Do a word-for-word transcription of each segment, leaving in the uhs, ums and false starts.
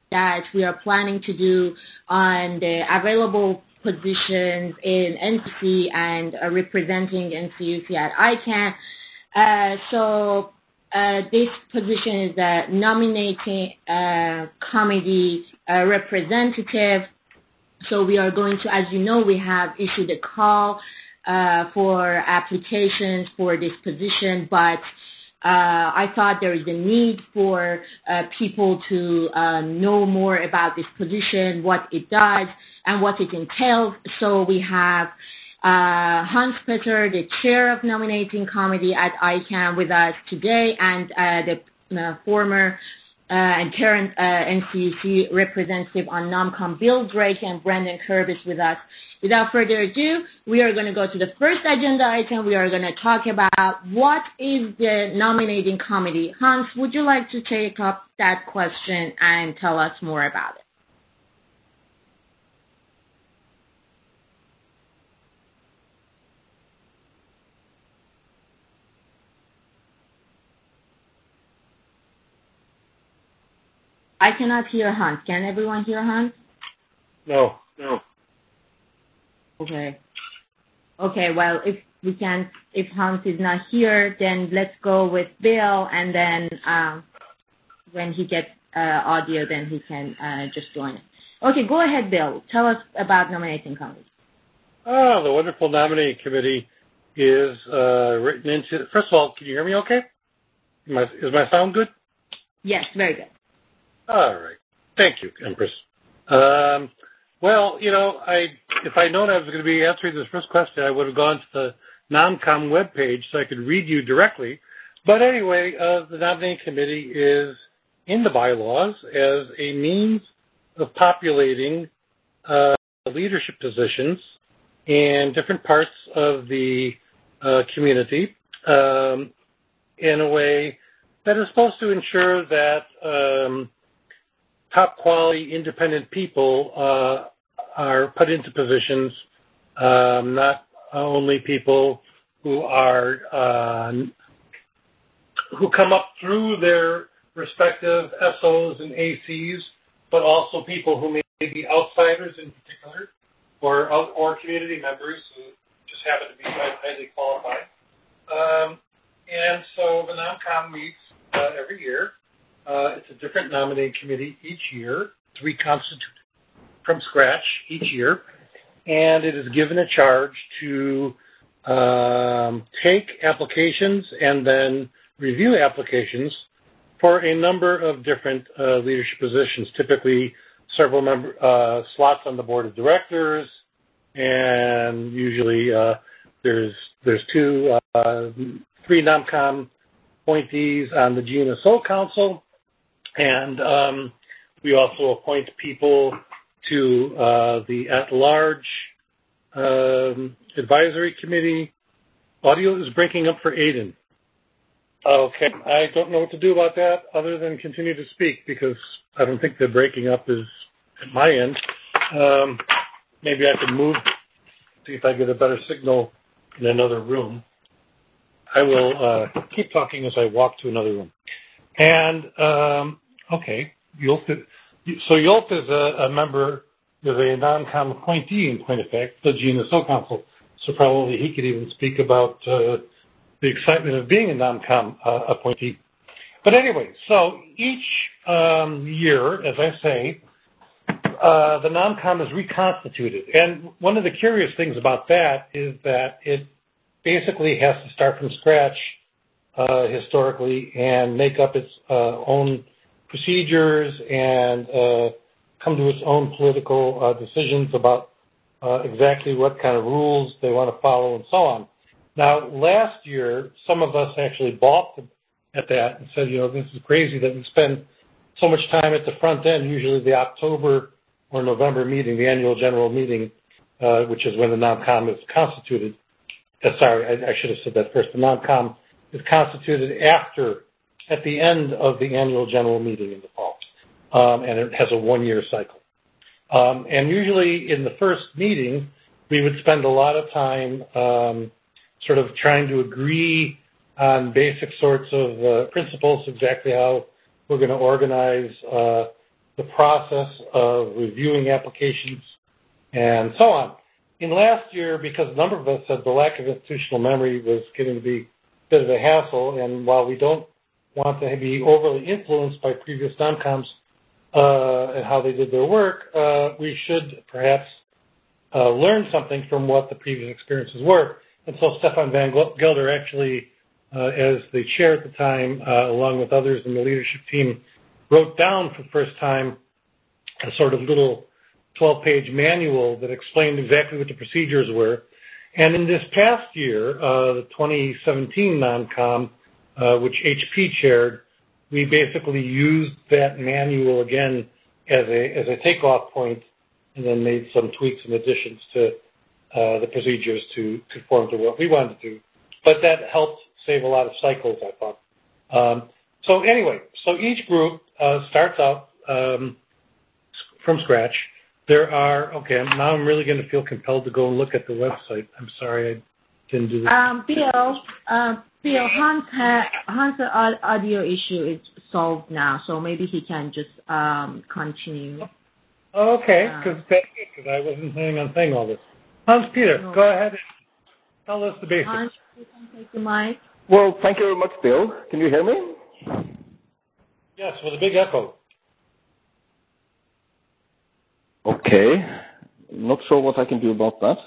that we are planning to do on the available positions in N C C and uh, representing N C U C at I CANN. Uh, so uh, this position is a nominating uh, committee uh, representative. So we are going to, as you know, we have issued a call uh, for applications for this position, but Uh, I thought there is a need for uh, people to uh, know more about this position, what it does, and what it entails. So we have uh, Hans Petter, the chair of nominating committee at I CANN, with us today, and uh, the uh, former uh, and current uh, N C U C representative on NOMCOM, Bill Drake, and Brendan Kerb is with us. Without further ado, we are going to go to the first agenda item. We are going to talk about what is the nominating committee. Hans, would you like to take up that question and tell us more about it? I cannot hear Hans. Can everyone hear Hans? No, no. Okay. Okay, well, if we can, if Hans is not here, then let's go with Bill, and then um, when he gets uh, audio, then he can uh, just join it. Okay, go ahead, Bill. Tell us about nominating committee. Oh, the wonderful nominating committee is uh, written into, first of all, can you hear me okay? Is my, is my sound good? Yes, very good. All right. Thank you, Empress. Um, well, you know, I if I'd known I was going to be answering this first question, I would have gone to the NOMCOM webpage so I could read you directly. But anyway, uh, the nominating committee is in the bylaws as a means of populating uh, leadership positions in different parts of the uh, community um, in a way that is supposed to ensure that um, top quality independent people uh, are put into positions, um, not only people who are uh, who come up through their respective S Os and A Cs, but also people who may be outsiders in particular, or or community members who just happen to be highly qualified. Um, and so the NOMCOM meets uh, every year. Uh, it's a different nominating committee each year. It's reconstituted from scratch each year, and it is given a charge to um, take applications and then review applications for a number of different uh, leadership positions, typically several member, uh, slots on the board of directors, and usually uh, there's there's two, uh, three NOMCOM appointees on the G N S O Council. And um, we also appoint people to uh, the at-large um, advisory committee. Audio is breaking up for Aiden. Okay, I don't know what to do about that other than continue to speak because I don't think the breaking up is at my end. Um, maybe I could move, see if I get a better signal in another room. I will uh, keep talking as I walk to another room. And, um, okay, Yulp, so Yulp is a, a member, is a NOMCOM appointee in point of fact, the G N S O Council. So probably he could even speak about uh, the excitement of being a NOMCOM uh, appointee. But anyway, so each um, year, as I say, uh, the NOMCOM is reconstituted. And one of the curious things about that is that it basically has to start from scratch Uh, historically and make up its uh, own procedures and uh, come to its own political uh, decisions about uh, exactly what kind of rules they want to follow and so on. Now, last year, some of us actually balked at that and said, you know, this is crazy that we spend so much time at the front end, usually the October or November meeting, the annual general meeting, uh, which is when the NOMCOM is constituted. Uh, sorry, I, I should have said that first. The NOMCOM is constituted after, at the end of the annual general meeting in the fall, um, and it has a one-year cycle. Um, and usually in the first meeting, we would spend a lot of time um, sort of trying to agree on basic sorts of uh, principles, exactly how we're going to organize uh, the process of reviewing applications, and so on. In last year, because a number of us said the lack of institutional memory was getting to be a bit of a hassle, and while we don't want to be overly influenced by previous NOMCOMs uh, and how they did their work, uh, we should perhaps uh, learn something from what the previous experiences were. And so Stefan Van Gelder actually, uh, as the chair at the time, uh, along with others in the leadership team, wrote down for the first time a sort of little twelve-page manual that explained exactly what the procedures were. And in this past year, uh, the twenty seventeen NOMCOM, uh, which H P chaired, we basically used that manual again as a as a takeoff point, and then made some tweaks and additions to uh, the procedures to conform to what we wanted to do. But that helped save a lot of cycles, I thought. Um, so anyway, so each group uh, starts out um, from scratch. There are, okay, now I'm really going to feel compelled to go and look at the website. I'm sorry I didn't do this. Um, Bill, uh, Bill, Hans, ha- Hans' audio issue is solved now, so maybe he can just um, continue. Okay, because uh, I wasn't planning on saying all this. Hans Peter, no. Go ahead and tell us the basics. Hans, you can take the mic. Well, thank you very much, Bill. Can you hear me? Yes, with a big echo. Okay. Not sure what I can do about that.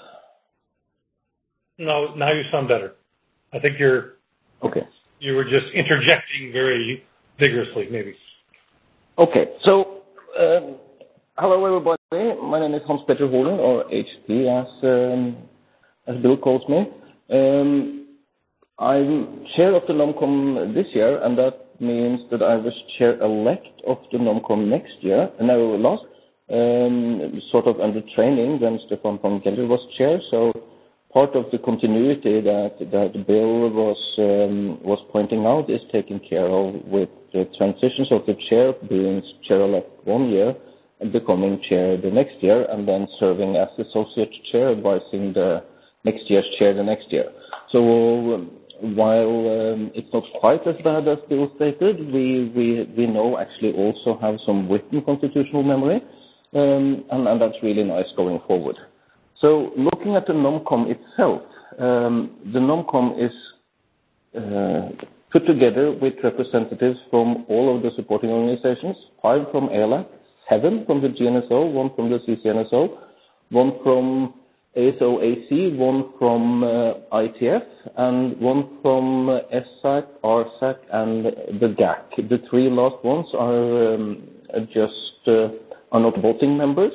No, now you sound better. I think you're... Okay. You were just interjecting very vigorously, maybe. Okay. So, um, hello, everybody. My name is Hans Petter Holen, or H P, as um, as Bill calls me. Um, I'm chair of the NOMCOM this year, and that means that I was chair-elect of the NOMCOM next year, and I will last, um, sort of under training when Stefan Van Gelder was chair. So part of the continuity that that Bill was um, was pointing out is taken care of with the transitions of the chair being chair-elect one year and becoming chair the next year, and then serving as associate chair, advising the next year's chair the next year. So um, while um, it's not quite as bad as Bill stated, we, we, we know actually also have some written constitutional memory, um, and, and that's really nice going forward. So looking at the NOMCOM itself, um, the NOMCOM is uh, put together with representatives from all of the supporting organizations, five from A L A C, seven from the G N S O, one from the C C N S O, one from A S O A C, one from uh, I T F, and one from uh, S A C, R S A C, and the G A C. The three last ones are um, just uh, are not voting members,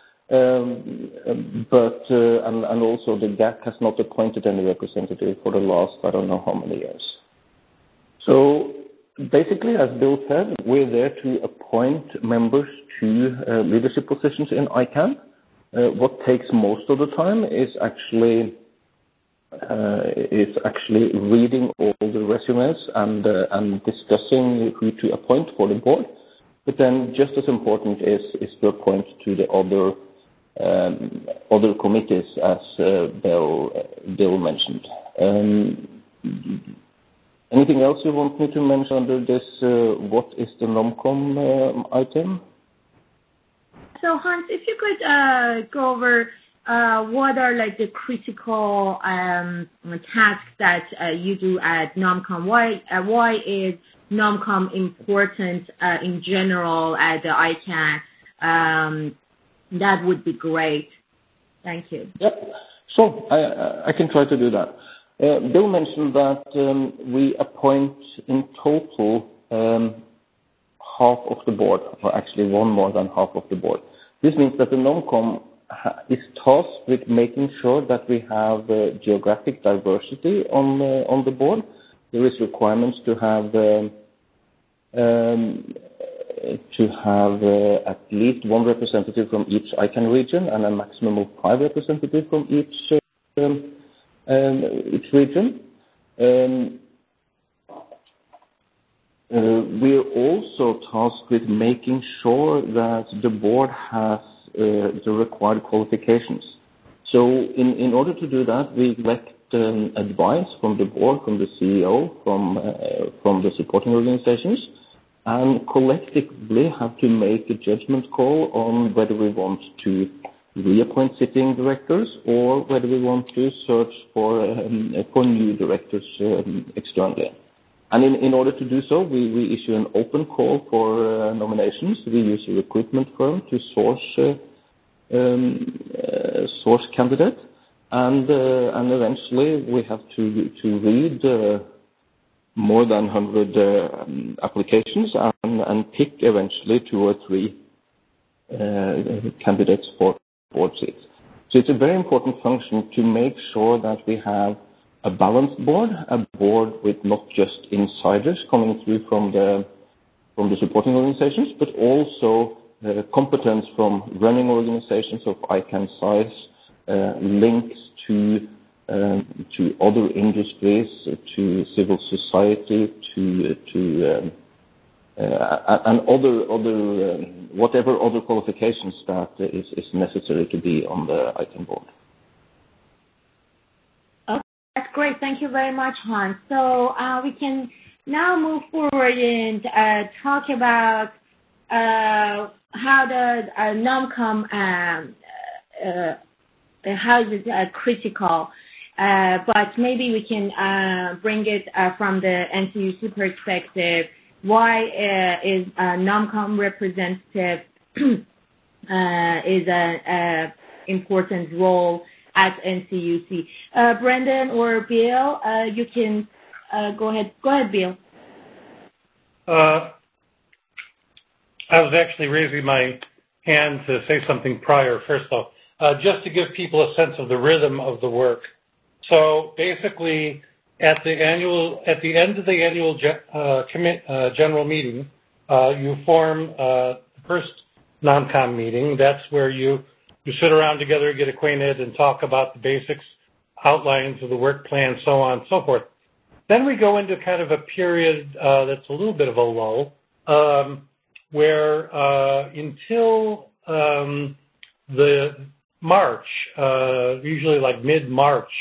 um, but uh, and, and also the G A C has not appointed any representative for the last I don't know how many years. So basically, as Bill said, we're there to appoint members to uh, leadership positions in I CAN. Uh, what takes most of the time is actually uh, is actually reading all the resumes and uh, and discussing who to appoint for the board. But then, just as important is is to appoint to the other um, other committees, as uh, Bill uh, Bill mentioned. Um, anything else you want me to mention under this? Uh, what is the NOMCOM uh, item? So Hans, if you could uh, go over uh, what are like the critical um, tasks that uh, you do at NOMCOM. Why uh, why is NOMCOM important uh, in general at the I CAN? Um, that would be great. Thank you. Yep. So I, I can try to do that. Uh, Bill mentioned that um, we appoint in total um, half of the board, or actually one more than half of the board. This means that the NOMCOM ha- is tasked with making sure that we have uh, geographic diversity on uh, on the board. There is requirements to have um, um, to have uh, at least one representative from each I CAN region and a maximum of five representatives from each uh, um, um, each region. Um, Uh, we are also tasked with making sure that the board has uh, the required qualifications. So in, in order to do that, we collect um, advice from the board, from the C E O, from, uh, from the supporting organizations, and collectively have to make a judgment call on whether we want to reappoint sitting directors or whether we want to search for um, for new directors um, externally. And in, in order to do so, we, we issue an open call for uh, nominations. We use a recruitment firm to source uh, um, uh, source candidates, and uh, and eventually we have to to read uh, more than one hundred uh, um, applications and, and pick eventually two or three uh, candidates for board seats. So it's a very important function to make sure that we have a balanced board, a board with not just insiders coming through from the from the supporting organizations, but also uh, competence from running organizations of I CANN size, uh, links to um, to other industries, uh, to civil society, to to um, uh, and other other um, whatever other qualifications that is, is necessary to be on the I CANN board. That's great. Thank you very much, Hans. So uh, we can now move forward and uh, talk about uh, how the uh, NomCom, um, uh, how is it uh, critical, uh, but maybe we can uh, bring it uh, from the N C U C perspective. Why uh, is a NomCom representative uh, is an important role at N C U C. Uh, Brendan or Bill, uh, you can uh, go ahead. Go ahead, Bill. Uh, I was actually raising my hand to say something prior, first off, uh, just to give people a sense of the rhythm of the work. So basically, at the annual, at the end of the annual ge- uh, commit, uh, general meeting, uh, you form uh, the first NomCom meeting. That's where you You sit around together, get acquainted, and talk about the basics, outlines of the work plan, so on and so forth. Then we go into kind of a period uh, that's a little bit of a lull, um, where uh, until um, the March, uh, usually like mid-March,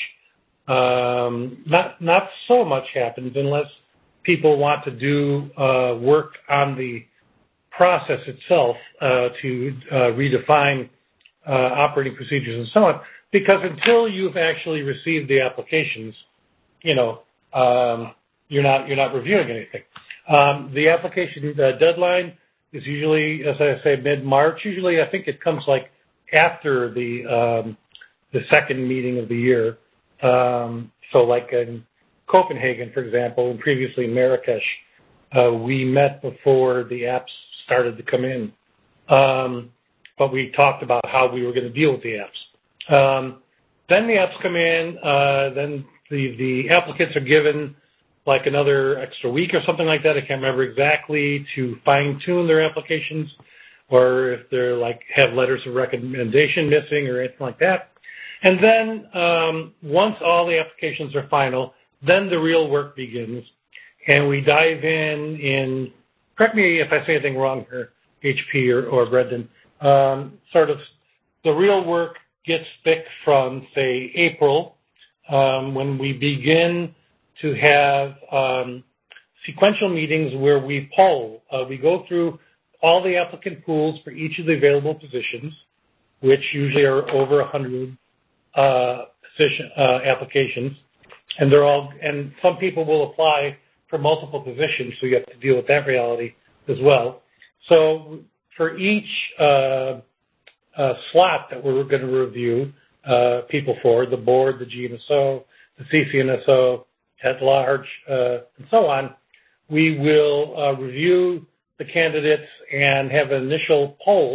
um, not not so much happens unless people want to do uh, work on the process itself uh, to uh, redefine Uh, operating procedures and so on, because until you've actually received the applications, you know, um, you're not you're not reviewing anything. Um, the application uh, deadline is usually, as I say, mid-March. Usually, I think it comes like after the um, the second meeting of the year. Um, so, like in Copenhagen, for example, and previously in Marrakesh, uh, we met before the apps started to come in. Um, But we talked about how we were going to deal with the apps. Um, then the apps come in. Uh, then the, the applicants are given like another extra week or something like that. I can't remember exactly, to fine tune their applications, or if they're like have letters of recommendation missing or anything like that. And then um, once all the applications are final, then the real work begins, and we dive in. In correct me if I say anything wrong here, H P or, or Brendan. Um, sort of the real work gets thick from, say, April, um, when we begin to have um, sequential meetings where we poll. Uh, we go through all the applicant pools for each of the available positions, which usually are over one hundred uh, position, uh, applications, and they're all. And some people will apply for multiple positions, so you have to deal with that reality as well. So for each uh, uh, slot that we're going to review uh, people for, the board, the G N S O, the C C N S O at large, uh, and so on, we will uh, review the candidates and have an initial poll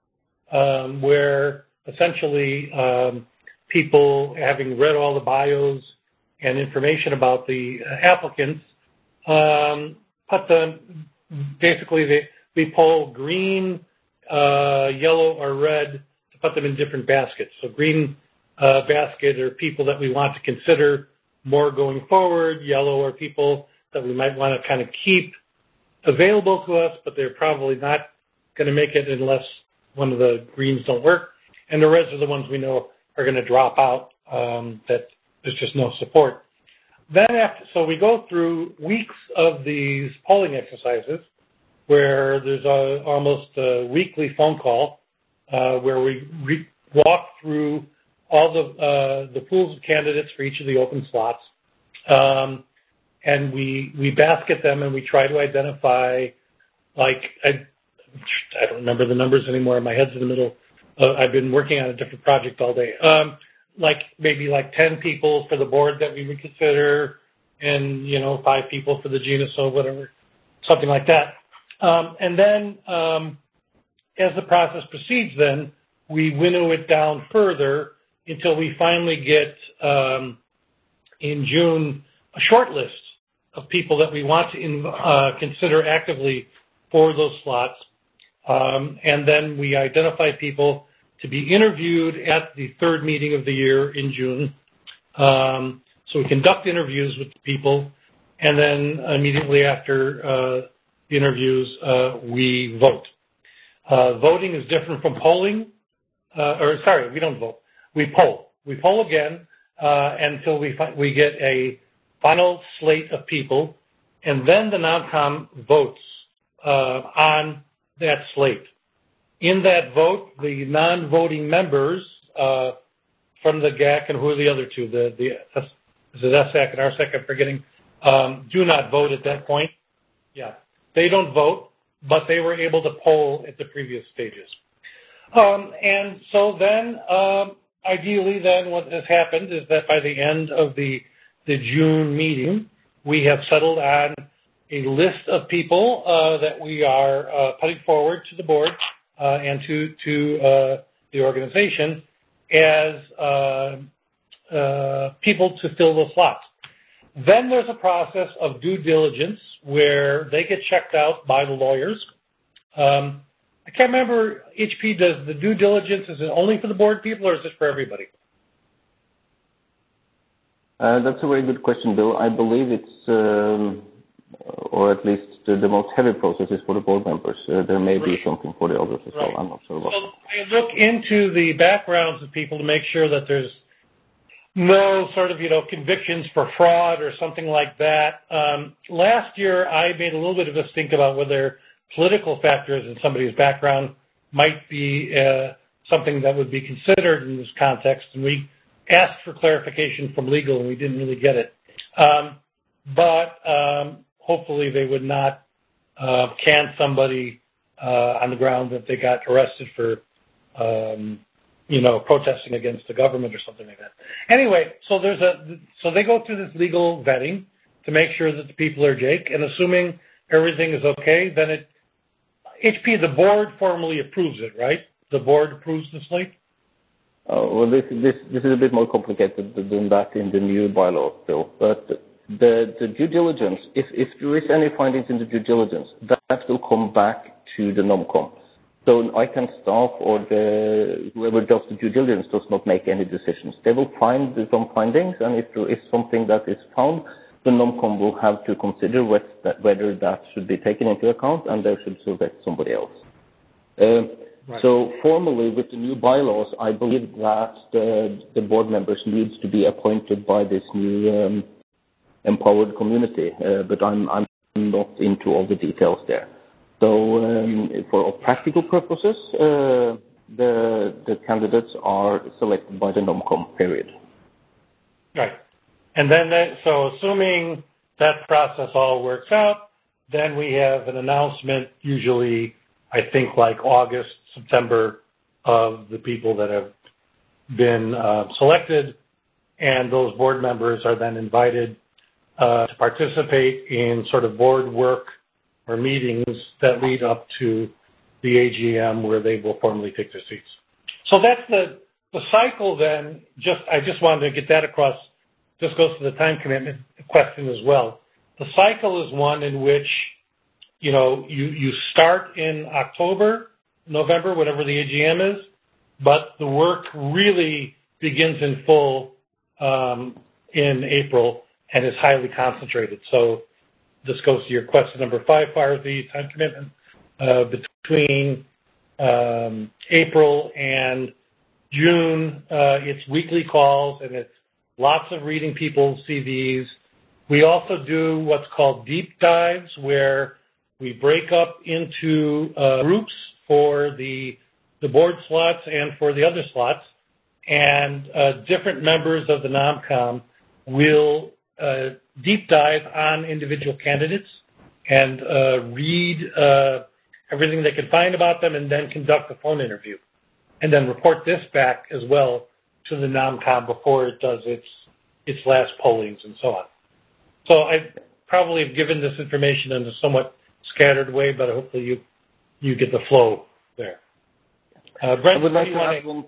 um, where essentially um, people, having read all the bios and information about the applicants, um, put them, basically they we poll green, uh, yellow, or red to put them in different baskets. So green uh, basket are people that we want to consider more going forward. Yellow are people that we might want to kind of keep available to us, but they're probably not going to make it unless one of the greens don't work. And the reds are the ones we know are going to drop out, um, that there's just no support. Then after, so we go through weeks of these polling exercises. where there's a, almost a weekly phone call uh, where we re- walk through all the uh, the pools of candidates for each of the open slots, um, and we we basket them and we try to identify, like I, I don't remember the numbers anymore. My head's in the middle. Uh, I've been working on a different project all day. Um, like maybe like ten people for the board that we would consider, and you know five people for the genus or whatever, something like that. Um, and then um, as the process proceeds, then we winnow it down further until we finally get, um, in June, a short list of people that we want to in, uh, consider actively for those slots. Um, and then we identify people to be interviewed at the third meeting of the year in June. Um, so we conduct interviews with the people, and then immediately after uh, the interviews, uh, we vote. Uh, voting is different from polling. Uh, or sorry, we don't vote. We poll. We poll again uh, until we fi- we get a final slate of people, and then the NOMCOM votes uh, on that slate. In that vote, the non-voting members uh, from the G A C and who are the other two? The the is it S A C and R S A C? I'm forgetting. Um, do not vote at that point. Yeah, they don't vote, but they were able to poll at the previous stages. Um, and so then, um, ideally, then what has happened is that by the end of the the June meeting, we have settled on a list of people uh, that we are uh, putting forward to the board uh, and to to uh, the organization as uh, uh, people to fill the slots. Then there's a process of due diligence where they get checked out by the lawyers. Um, I can't remember, H P, does the due diligence, is it only for the board people or is it for everybody? Uh, that's a very good question, Bill. I believe it's, um, or at least the, the most heavy process is for the board members. Uh, there may be something for the others as right. well. I'm not sure about so that. I look into the backgrounds of people to make sure that there's no sort of, you know, convictions for fraud or something like that. Um, last year, I made a little bit of a stink about whether political factors in somebody's background might be uh, something that would be considered in this context, and we asked for clarification from legal, and we didn't really get it. Um, but um, hopefully they would not uh, can somebody uh, on the ground that they got arrested for, um, you know, protesting against the government or something like that. Anyway, so there's a so they go through this legal vetting to make sure that the people are Jake, and assuming everything is okay, then it H P, the board formally approves it, right? The board approves the slate? Oh, well, this, this, this is a bit more complicated than that in the new bylaws, Bill. But the, the due diligence, if, if there is any findings in the due diligence, that will come back to the NOMCOM. So I can staff or the, whoever does the due diligence does not make any decisions. They will find some findings, and if there is something that is found, the NOMCOM will have to consider whether that should be taken into account, and they should select somebody else. Uh, right. So formally, with the new bylaws, I believe that the, the board members need to be appointed by this new um, empowered community, uh, but I'm, I'm not into all the details there. So um, for practical purposes, uh, the, the candidates are selected by the NOMCOM, period. Right. And then, that, so assuming that process all works out, then we have an announcement, usually, I think, like August, September, of the people that have been uh, selected, and those board members are then invited uh, to participate in sort of board work or meetings that lead up to the A G M where they will formally take their seats. So that's the, the cycle then. Just I just wanted to get that across. This goes to the time commitment question as well. The cycle is one in which, you know, you, you start in October, November, whatever the A G M is, but the work really begins in full um, in April and is highly concentrated. So this goes to your question number five, far as the time commitment. Uh, between um, April and June, uh, it's weekly calls and it's lots of reading people's C Vs. We also do what's called deep dives, where we break up into uh, groups for the, the board slots and for the other slots, and uh, different members of the NOMCOM will uh, deep dive on individual candidates and uh, read uh, everything they can find about them and then conduct a phone interview, and then report this back as well to the NOMCOM before it does its its last pollings and so on. So I probably have given this information in a somewhat scattered way, but hopefully you you get the flow there. Uh, Brent, I would like to add one.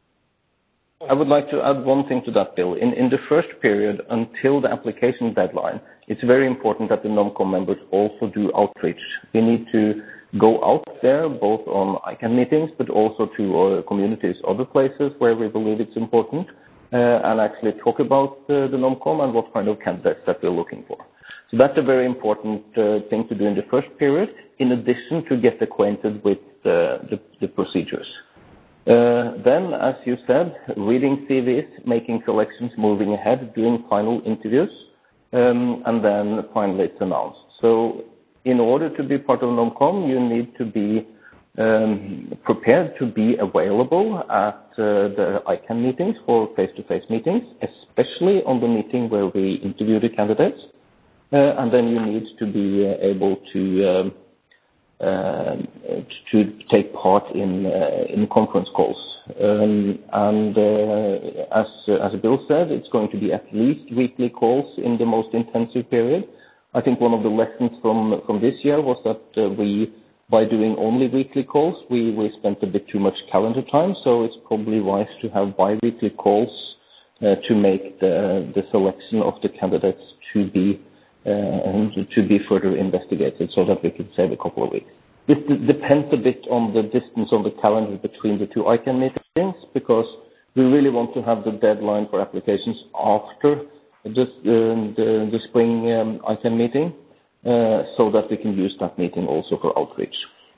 I would like to add one thing to that, Bill. In, in the first period, until the application deadline, it's very important that the NOMCOM members also do outreach. We need to go out there, both on I CANN meetings, but also to our communities, other places where we believe it's important, uh, and actually talk about uh, the NOMCOM and what kind of candidates that we're looking for. So that's a very important uh, thing to do in the first period, in addition to get acquainted with uh, the, the procedures. Uh, then, as you said, reading C Vs, making selections, moving ahead, doing final interviews, um, and then finally it's announced. So in order to be part of NOMCOM, you need to be um, prepared to be available at uh, the I CANN meetings for face-to-face meetings, especially on the meeting where we interview the candidates. Uh, and then you need to be uh, able to um, uh, to take part in uh, in conference calls. Um, and uh, as as Bill said, it's going to be at least weekly calls in the most intensive period. I think one of the lessons from from this year was that uh, we, by doing only weekly calls, we we spent a bit too much calendar time. So it's probably wise to have bi-weekly calls uh, to make the the selection of the candidates to be uh, and to be further investigated, so that we can save a couple of weeks. This d- depends a bit on the distance on the calendar between the two I CANN meetings, because we really want to have the deadline for applications after the, uh, the, the spring um, I CANN meeting, uh, so that we can use that meeting also for outreach.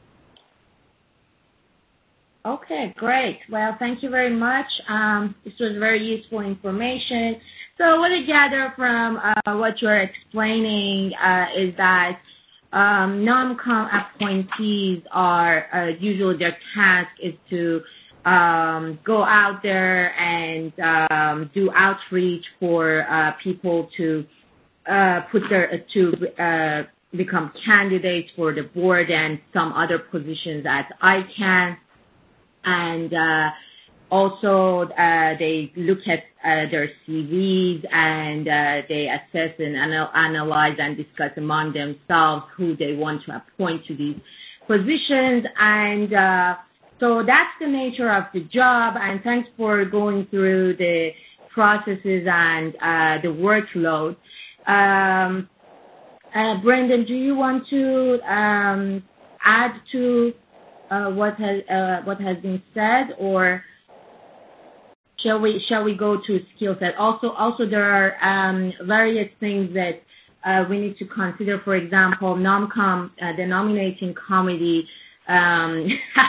Okay, great. Well, thank you very much. Um, this was very useful information. So what I gather from uh, what you're explaining uh, is that um, NOMCOM appointees are uh, usually their task is to um, go out there and um, do outreach for uh, people to uh, put their to uh, become candidates for the board and some other positions at I CANN. And uh, also, uh, they look at uh, their C Vs and uh, they assess and anal- analyze and discuss among themselves who they want to appoint to these positions. And uh, so that's the nature of the job. And thanks for going through the processes and uh, the workload. Um, uh, Brendan, do you want to um, add to Uh, what has uh, what has been said, or shall we shall we go to skill set? Also, also there are um, various things that uh, we need to consider. For example, NOMCOM, uh, the nominating committee, um,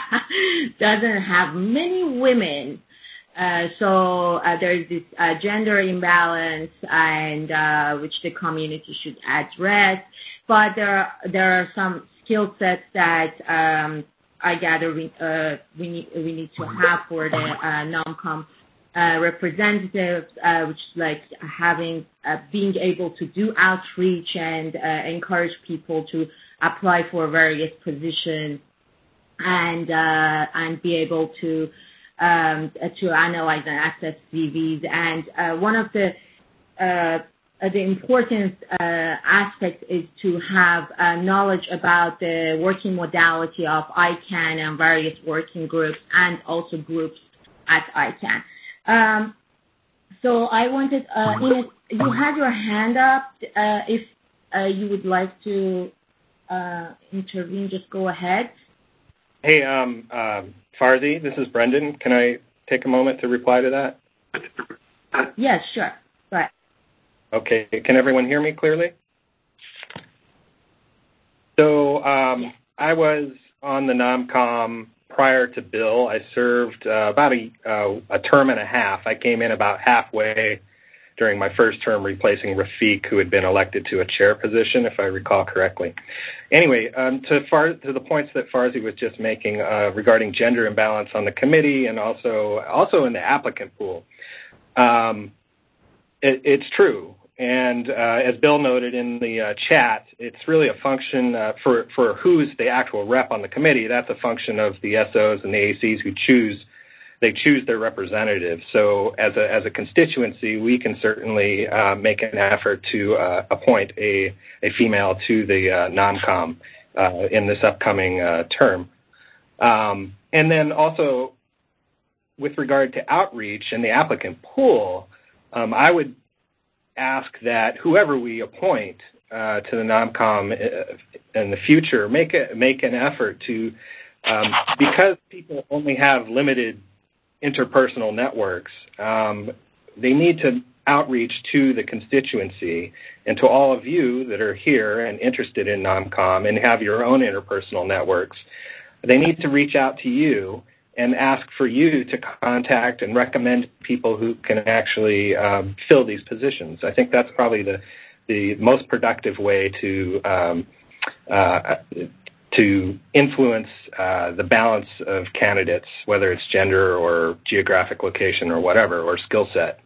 doesn't have many women, uh, so uh, there is this uh, gender imbalance, and uh, which the community should address. But there are, there are some skill sets that um, I gather we, uh, we need we need to have for the uh, NOMCOM uh, representatives, uh, which is like having uh, being able to do outreach and uh, encourage people to apply for various positions, and uh, and be able to um, to analyze and access C Vs. And uh, one of the uh, Uh, the important uh, aspect is to have uh, knowledge about the working modality of I CANN and various working groups, and also groups at I CANN. Um, so I wanted, uh, Ines, you had your hand up. Uh, if uh, you would like to uh, intervene, just go ahead. Hey, um, uh, Farzi, this is Brendan. Can I take a moment to reply to that? Yes, sure. Go ahead. Okay, can everyone hear me clearly? So um, yes. I was on the NOMCOM prior to Bill. I served uh, about a, uh, a term and a half. I came in about halfway during my first term, replacing Rafiq, who had been elected to a chair position, if I recall correctly. Anyway, um, to, far, to the points that Farzi was just making uh, regarding gender imbalance on the committee and also also in the applicant pool, um, it, it's true. And uh, as Bill noted in the uh, chat, it's really a function uh, for, for who's the actual rep on the committee. That's a function of the S Os and the A Cs who choose, they choose their representative. So as a, as a constituency, we can certainly uh, make an effort to uh, appoint a, a female to the uh, NOMCOM uh, in this upcoming uh, term. Um, and then also with regard to outreach and the applicant pool, um, I would ask that whoever we appoint uh, to the NOMCOM in the future make a, make an effort to, um, because people only have limited interpersonal networks, um, they need to outreach to the constituency and to all of you that are here and interested in NOMCOM and have your own interpersonal networks. They need to reach out to you and ask for you to contact and recommend people who can actually um, fill these positions. I think that's probably the the most productive way to um, uh, to influence uh, the balance of candidates, whether it's gender or geographic location or whatever, or skill set.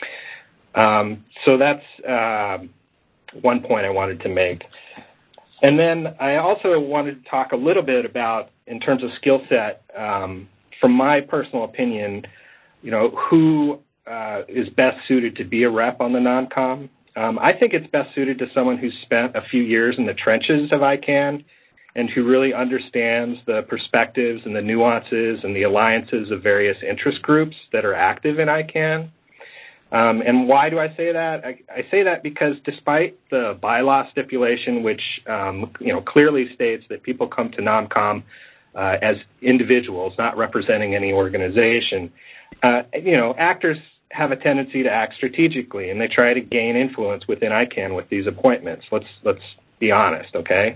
Um, so that's uh, one point I wanted to make. And then I also wanted to talk a little bit about, in terms of skill set, um, from my personal opinion, you know, who uh, is best suited to be a rep on the NOMCOM. Um, I think it's best suited to someone who's spent a few years in the trenches of I CANN and who really understands the perspectives and the nuances and the alliances of various interest groups that are active in I CANN. Um, and why do I say that? I, I say that because despite the bylaw stipulation, which um, you know clearly states that people come to NOMCOM uh, as individuals, not representing any organization, uh, you know, actors have a tendency to act strategically, and they try to gain influence within I CANN with these appointments. Let's let's be honest, okay?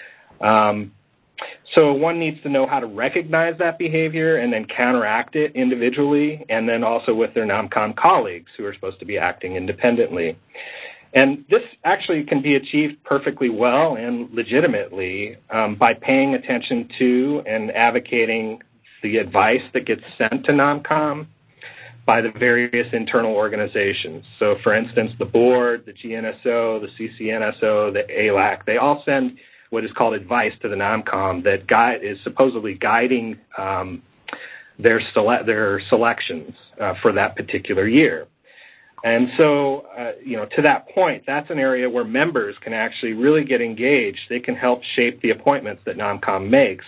Um, So one needs to know how to recognize that behavior and then counteract it individually, and then also with their NOMCOM colleagues who are supposed to be acting independently. And this actually can be achieved perfectly well and legitimately um, by paying attention to and advocating the advice that gets sent to NOMCOM by the various internal organizations. So, for instance, the board, the G N S O, the C C N S O, the A L A C, they all send what is called advice to the NOMCOM that guide, is supposedly guiding um, their, sele- their selections uh, for that particular year. And so, uh, you know, to that point, that's an area where members can actually really get engaged. They can help shape the appointments that NOMCOM makes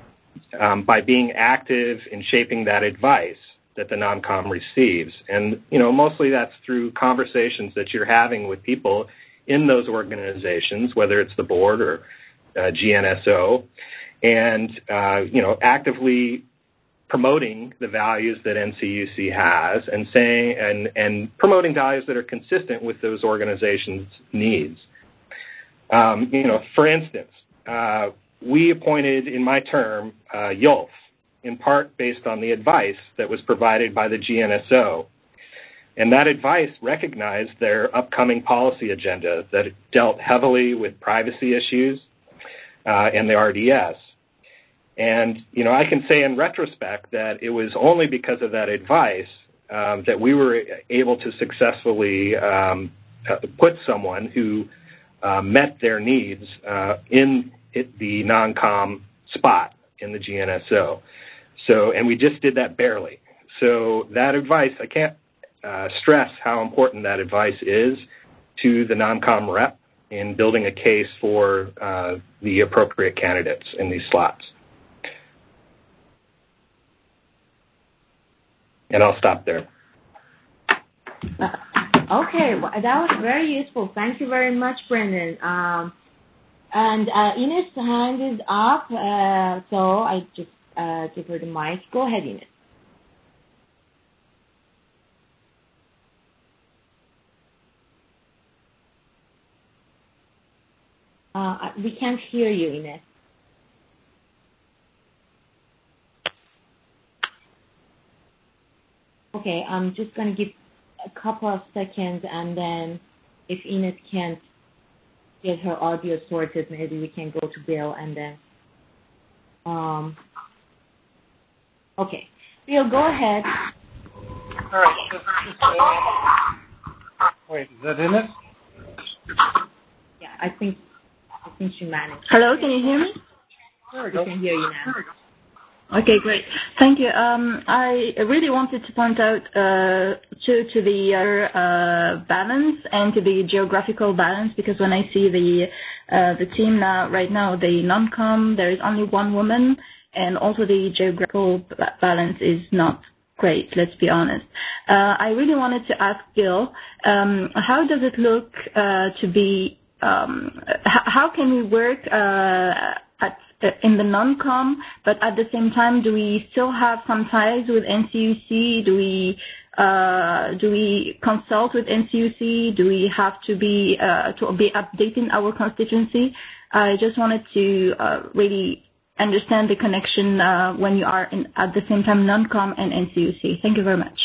um, by being active in shaping that advice that the NOMCOM receives. And, you know, mostly that's through conversations that you're having with people in those organizations, whether it's the board or uh, G N S O, and, uh, you know, actively promoting the values that N C U C has and saying and, and promoting values that are consistent with those organizations' needs. Um, you know, for instance, uh, we appointed in my term uh, Yulf, in part based on the advice that was provided by the G N S O. And that advice recognized their upcoming policy agenda that dealt heavily with privacy issues uh, and the R D S. And, you know, I can say in retrospect that it was only because of that advice um, that we were able to successfully um, put someone who uh, met their needs uh, in it, the non-com spot in the G N S O. So, and we just did that barely. So that advice, I can't uh, stress how important that advice is to the non-com rep in building a case for uh, the appropriate candidates in these slots. And I'll stop there. Okay, well, that was very useful. Thank you very much, Brendan. Um, and uh, Ines' hand is up, uh, so I just uh, give her the mic. Go ahead, Ines. Uh, we can't hear you, Ines. Okay, I'm just going to give a couple of seconds, and then if Enid can't get her audio sorted, maybe we can go to Bill and then. Um, okay, Bill, go ahead. All right. This, this, uh, wait, is that in it? Yeah, I think I think she managed. Hello, can you hear me? There we We go. can hear you now. Okay, great. Thank you. Um, I really wanted to point out uh, to to the uh, balance and to the geographical balance, because when I see the uh, the team now right now, the non-com, there is only one woman, and also the geographical balance is not great. Let's be honest. Uh, I really wanted to ask Gil, um, how does it look uh, to be? Um, h- how can we work uh, at in the non-com, but at the same time, do we still have some ties with N C U C? Do we uh, do we consult with N C U C? Do we have to be uh, to be updating our constituency? I just wanted to uh, really understand the connection uh, when you are in, at the same time non-com and N C U C. Thank you very much.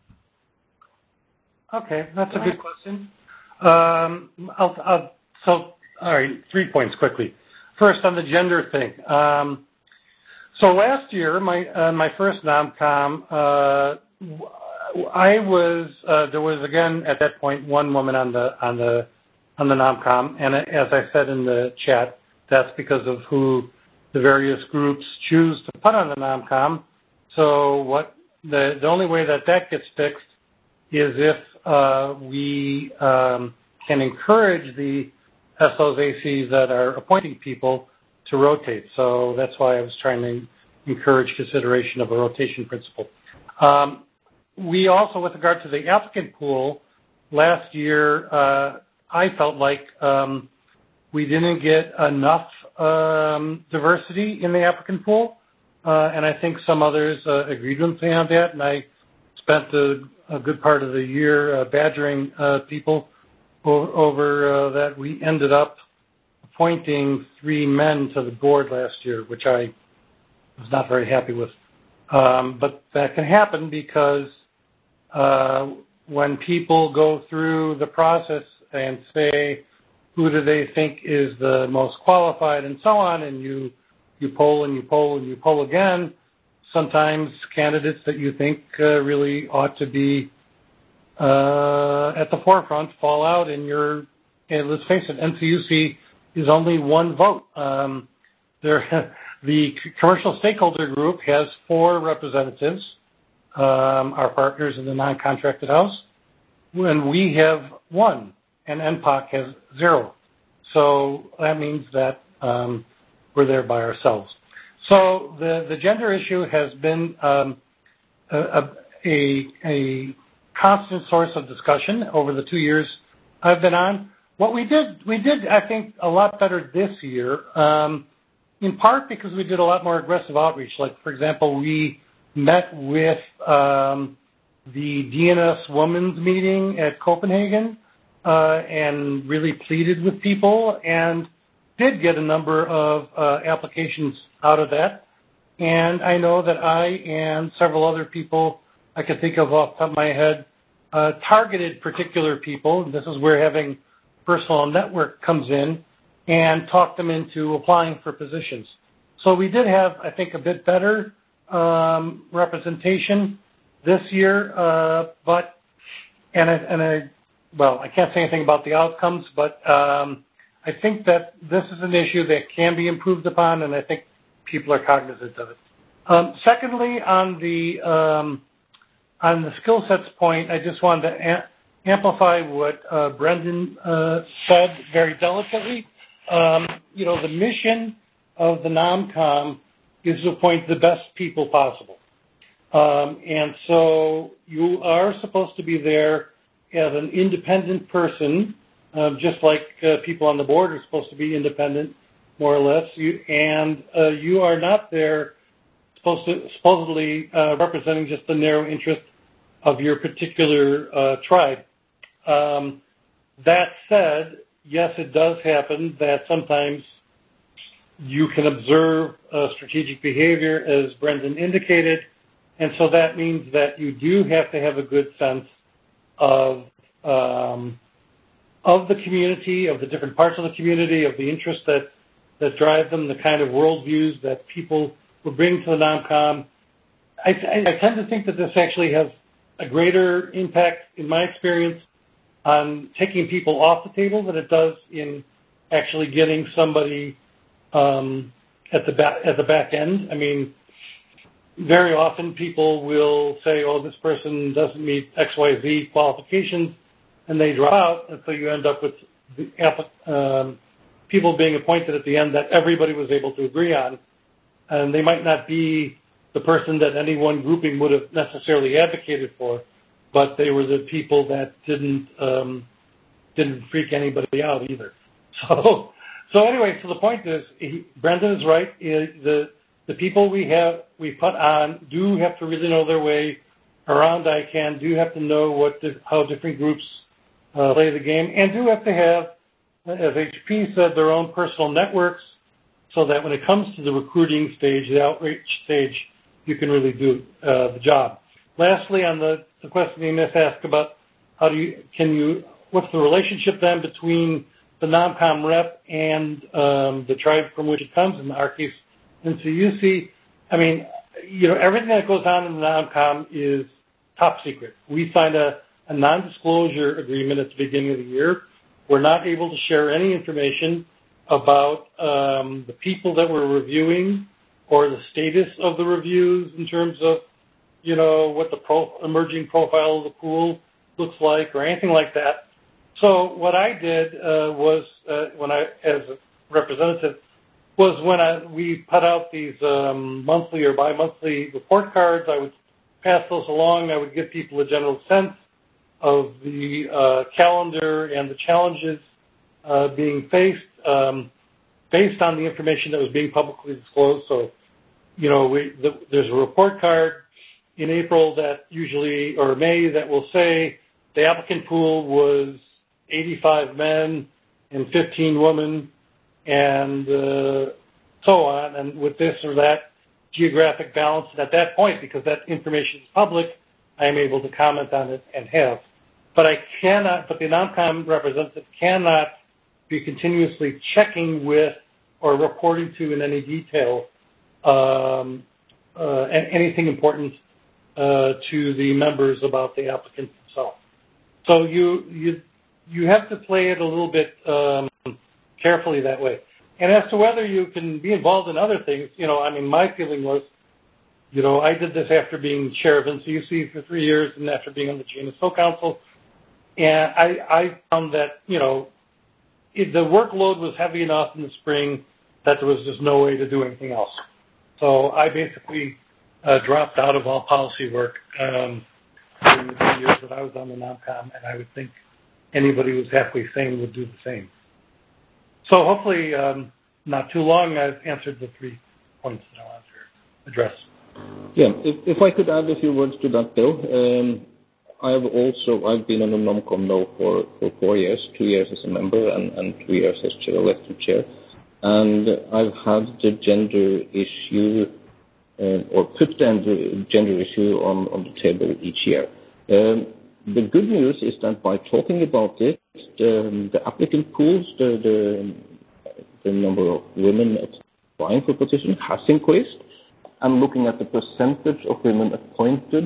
Okay, that's a good question. Um, I'll, I'll, so, all right, three points quickly. First, on the gender thing. Um, so last year, my uh, my first non-com, uh, I was uh, there was again at that point one woman on the on the on the non-com, and as I said in the chat, that's because of who the various groups choose to put on the non-com. So what the the only way that that gets fixed is if uh, we um, can encourage the S Os A Cs that are appointing people to rotate. So that's why I was trying to encourage consideration of a rotation principle. Um, we also, with regard to the applicant pool, last year uh, I felt like um, we didn't get enough um, diversity in the applicant pool, uh, and I think some others uh, agreed with me on that, and I spent a, a good part of the year uh, badgering uh, people over uh, that. We ended up appointing three men to the board last year, which I was not very happy with. Um, but that can happen because uh, when people go through the process and say, who do they think is the most qualified and so on, and you, you poll and you poll and you poll again, sometimes candidates that you think uh, really ought to be Uh, at the forefront fall out, and you're, and let's face it, N C U C is only one vote. Um, there, the commercial stakeholder group has four representatives, um, our partners in the non-contracted house, when we have one, and N P O C has zero. So that means that um, we're there by ourselves. So the, the gender issue has been um, a, a, a constant source of discussion over the two years I've been on. What we did, we did, I think, a lot better this year, um, in part because we did a lot more aggressive outreach. Like, for example, we met with um, the D N S Women's Meeting at Copenhagen uh, and really pleaded with people and did get a number of uh, applications out of that. And I know that I and several other people I can think of off the top of my head, uh, targeted particular people. This is where having personal network comes in, and talk them into applying for positions. So we did have, I think, a bit better um, representation this year, uh, but, and I, and I, well, I can't say anything about the outcomes, but um, I think that this is an issue that can be improved upon, and I think people are cognizant of it. Um, secondly, on the um, On the skill sets point, I just wanted to a- amplify what uh, Brendan uh, said very delicately. Um, you know, the mission of the NOMCOM is to appoint the best people possible. Um, and so you are supposed to be there as an independent person, uh, just like uh, people on the board are supposed to be independent, more or less. You, and uh, you are not there supposed to, supposedly uh, representing just the narrow interest of your particular uh, tribe. Um, that said, yes, it does happen that sometimes you can observe uh, strategic behavior, as Brendan indicated, and so that means that you do have to have a good sense of um, of the community, of the different parts of the community, of the interests that, that drive them, the kind of worldviews that people would bring to the NomCom. I, I tend to think that this actually has a greater impact, in my experience, on taking people off the table than it does in actually getting somebody um, at the back at the back end. I mean, very often people will say, "Oh, this person doesn't meet X Y Z qualifications," and they drop out, and so you end up with the, um, people being appointed at the end that everybody was able to agree on, and they might not be the person that any one grouping would have necessarily advocated for, but they were the people that didn't um, didn't freak anybody out either. So, so anyway, so the point is, he, Brendan is right. The the people we have we put on do have to really know their way around I CANN, do have to know what the, how different groups uh, play the game, and do have to have, as H P said, their own personal networks, so that when it comes to the recruiting stage, the outreach stage, you can really do uh, the job. Lastly, on the, the question you just asked about how do you, can you, what's the relationship then between the NomCom rep and um, the tribe from which it comes, in our case, N C U C. I mean, you know, everything that goes on in the NomCom is top secret. We signed a, a non-disclosure agreement at the beginning of the year. We're not able to share any information about um, the people that we're reviewing or the status of the reviews in terms of, you know, what the pro emerging profile of the pool looks like or anything like that. So what I did uh, was, uh, when I, as a representative, was when I, we put out these um, monthly or bi-monthly report cards. I would pass those along. I would give people a general sense of the uh, calendar and the challenges uh, being faced um, based on the information that was being publicly disclosed. So, you know, we, the, there's a report card in April that usually, or May, that will say the applicant pool was eighty-five men and fifteen women, and uh, so on, and with this or that geographic balance. And at that point, because that information is public, I am able to comment on it and have. But I cannot, but the NomCom representative cannot be continuously checking with or reporting to in any detail um, uh, anything important uh, to the members about the applicant themselves. So you you you have to play it a little bit um, carefully that way. And as to whether you can be involved in other things, you know, I mean, my feeling was, you know, I did this after being chair of N C U C for three years and after being on the G N S O Council, and I, I found that, you know, it, the workload was heavy enough in the spring that there was just no way to do anything else. So I basically uh, dropped out of all policy work um, during the two years that I was on the NomCom, and I would think anybody who's halfway sane would do the same. So hopefully, um, not too long, I've answered the three points that I wanted to address. Yeah, if, if I could add a few words to that, Bill. Um, I've also, I've been on the NomCom now for, for four years, two years as a member and, and two years as chair, elected chair. And I've had the gender issue, uh, or put the gender issue on, on the table each year. Um, the good news is that by talking about it, the, the applicant pools, the, the, the number of women applying for position has increased. And looking at the percentage of women appointed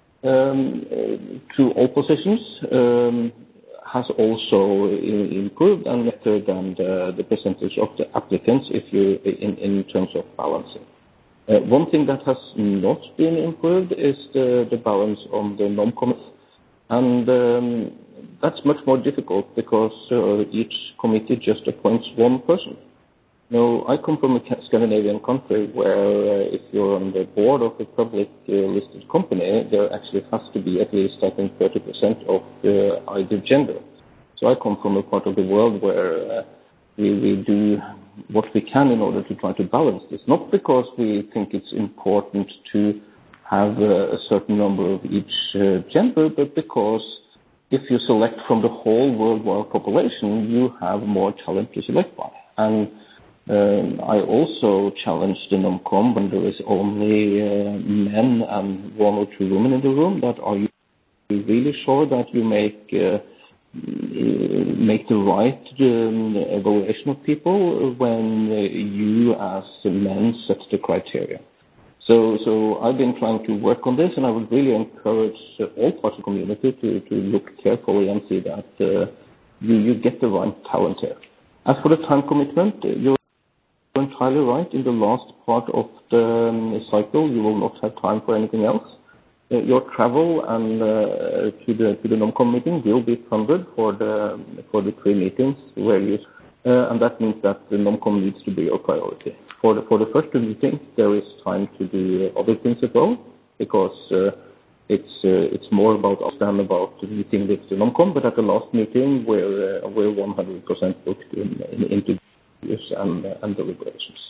um, to all positions um, has also improved, and better than the, the percentage of the applicants if you in, in terms of balancing. Uh, one thing that has not been improved is the, the balance on the NomCom, and um, that's much more difficult because uh, each committee just appoints one person. No, I come from a Scandinavian country where uh, if you're on the board of a public uh, listed company, there actually has to be at least, I think, thirty percent of uh, either gender. So I come from a part of the world where uh, we, we do what we can in order to try to balance this. Not because we think it's important to have uh, a certain number of each uh, gender, but because if you select from the whole worldwide population, you have more talent to select by. And Um, I also challenge the NomCom when there is only uh, men and one or two women in the room that are really sure that you make uh, make the right um, evaluation of people when uh, you as men set the criteria. So, so I've been trying to work on this, and I would really encourage uh, all parts of the community to, to look carefully and see that uh, you, you get the right talent here. As for the time commitment, you're entirely right. In the last part of the um, cycle, you will not have time for anything else. Uh, your travel and uh, to the to the NOMCOM meeting will be funded for the for the three meetings where you, uh, and that means that the NOMCOM needs to be your priority. For the for the first two meetings, there is time to do other things as well, because uh, it's uh, it's more about us than about the meeting with the NOMCOM. But at the last meeting, we're uh, we're one hundred percent booked in, in into this and uh, and deliberations.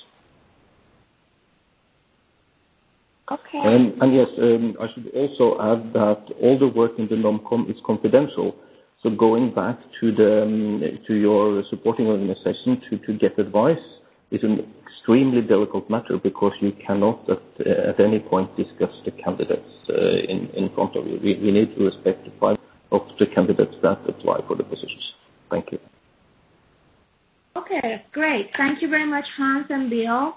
Okay. And, and yes, um, I should also add that all the work in the NOMCOM is confidential. So going back to the um, to your supporting organization to, to get advice is an extremely delicate matter, because you cannot at, uh, at any point discuss the candidates uh, in, in front of you. We, we need to respect the private of the candidates that apply for the positions. Thank you. Okay, great. Thank you very much, Hans and Bill,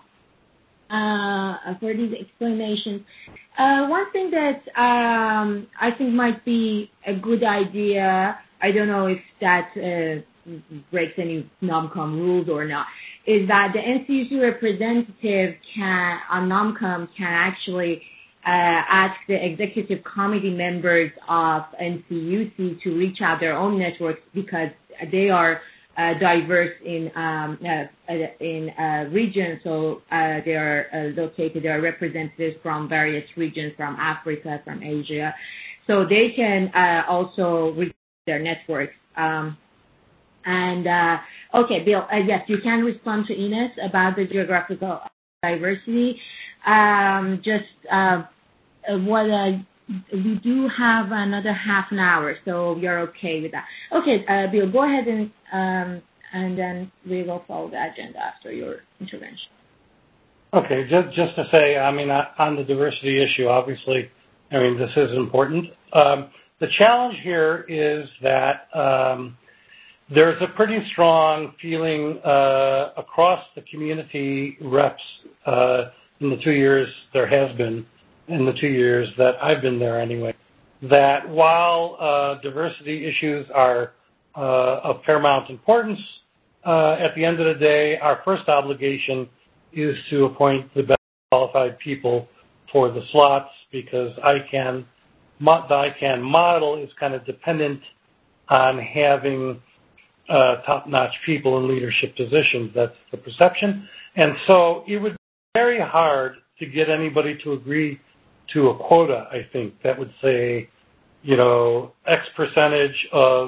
uh, for these explanations. Uh, one thing that um, I think might be a good idea, I don't know if that uh, breaks any NOMCOM rules or not, is that the N C U C representative can, on NOMCOM can actually uh, ask the executive committee members of N C U C to reach out their own networks, because they are uh, diverse in um, uh, in uh, regions. So uh, they are uh, located, there are representatives from various regions, from Africa, from Asia. So they can uh, also reach their networks. Um, And, uh, okay, Bill, uh, yes, you can respond to Ines about the geographical diversity. Um, just uh, what uh, we do have another half an hour, so you're okay with that. Okay, uh, Bill, go ahead and um, and then we will follow the agenda after your intervention. Okay, just, just to say, I mean, on the diversity issue, obviously, I mean, this is important. Um, the challenge here is that um, there's a pretty strong feeling uh, across the community reps uh, in the two years there has been, in the two years that I've been there anyway, that while uh, diversity issues are uh, of paramount importance, uh, at the end of the day, our first obligation is to appoint the best qualified people for the slots, because ICANN, the ICANN model is kind of dependent on having Uh, top-notch people in leadership positions. That's the perception. And so it would be very hard to get anybody to agree to a quota, I think, that would say, you know, X percentage of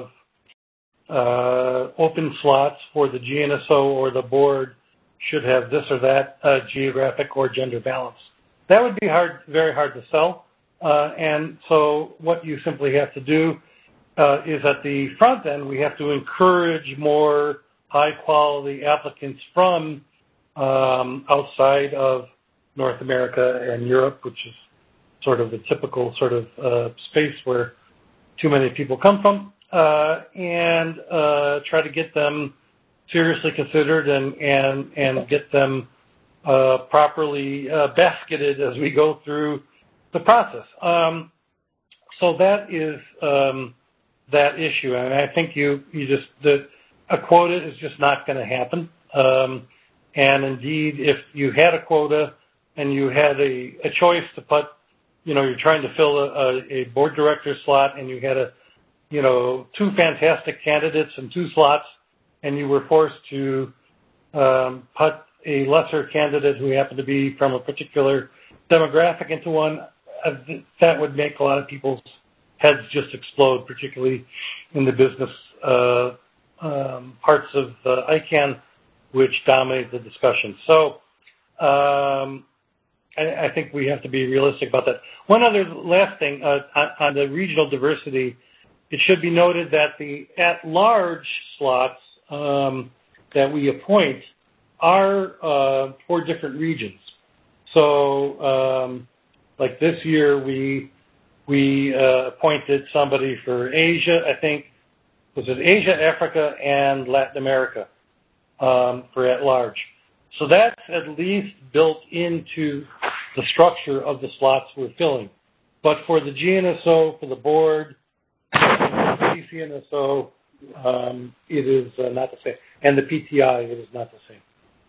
uh, open slots for the G N S O or the board should have this or that uh, geographic or gender balance. That would be hard, very hard to sell. Uh, and so what you simply have to do Uh, is at the front end, we have to encourage more high-quality applicants from um, outside of North America and Europe, which is sort of the typical sort of uh, space where too many people come from, uh, and uh, try to get them seriously considered and and and get them uh, properly uh, basketed as we go through the process. Um, so that is. Um, that issue. I mean, I think you, you just, the, a quota is just not going to happen. Um, and indeed, if you had a quota and you had a, a choice to put, you know, you're trying to fill a, a, a board director slot, and you had a, you know, two fantastic candidates and two slots, and you were forced to um, put a lesser candidate who happened to be from a particular demographic into one, uh, that would make a lot of people's heads just explode, particularly in the business uh, um, parts of uh, ICANN, which dominate the discussion. So um, I, I think we have to be realistic about that. One other last thing uh, on, on the regional diversity, it should be noted that the at-large slots um, that we appoint are uh, for different regions. So um, like this year, we we uh, appointed somebody for Asia, I think, was it Asia, Africa, and Latin America um, for at-large. So that's at least built into the structure of the slots we're filling. But for the G N S O, for the board, the C C N S O, um, it is uh, not the same. And the P T I, it is not the same.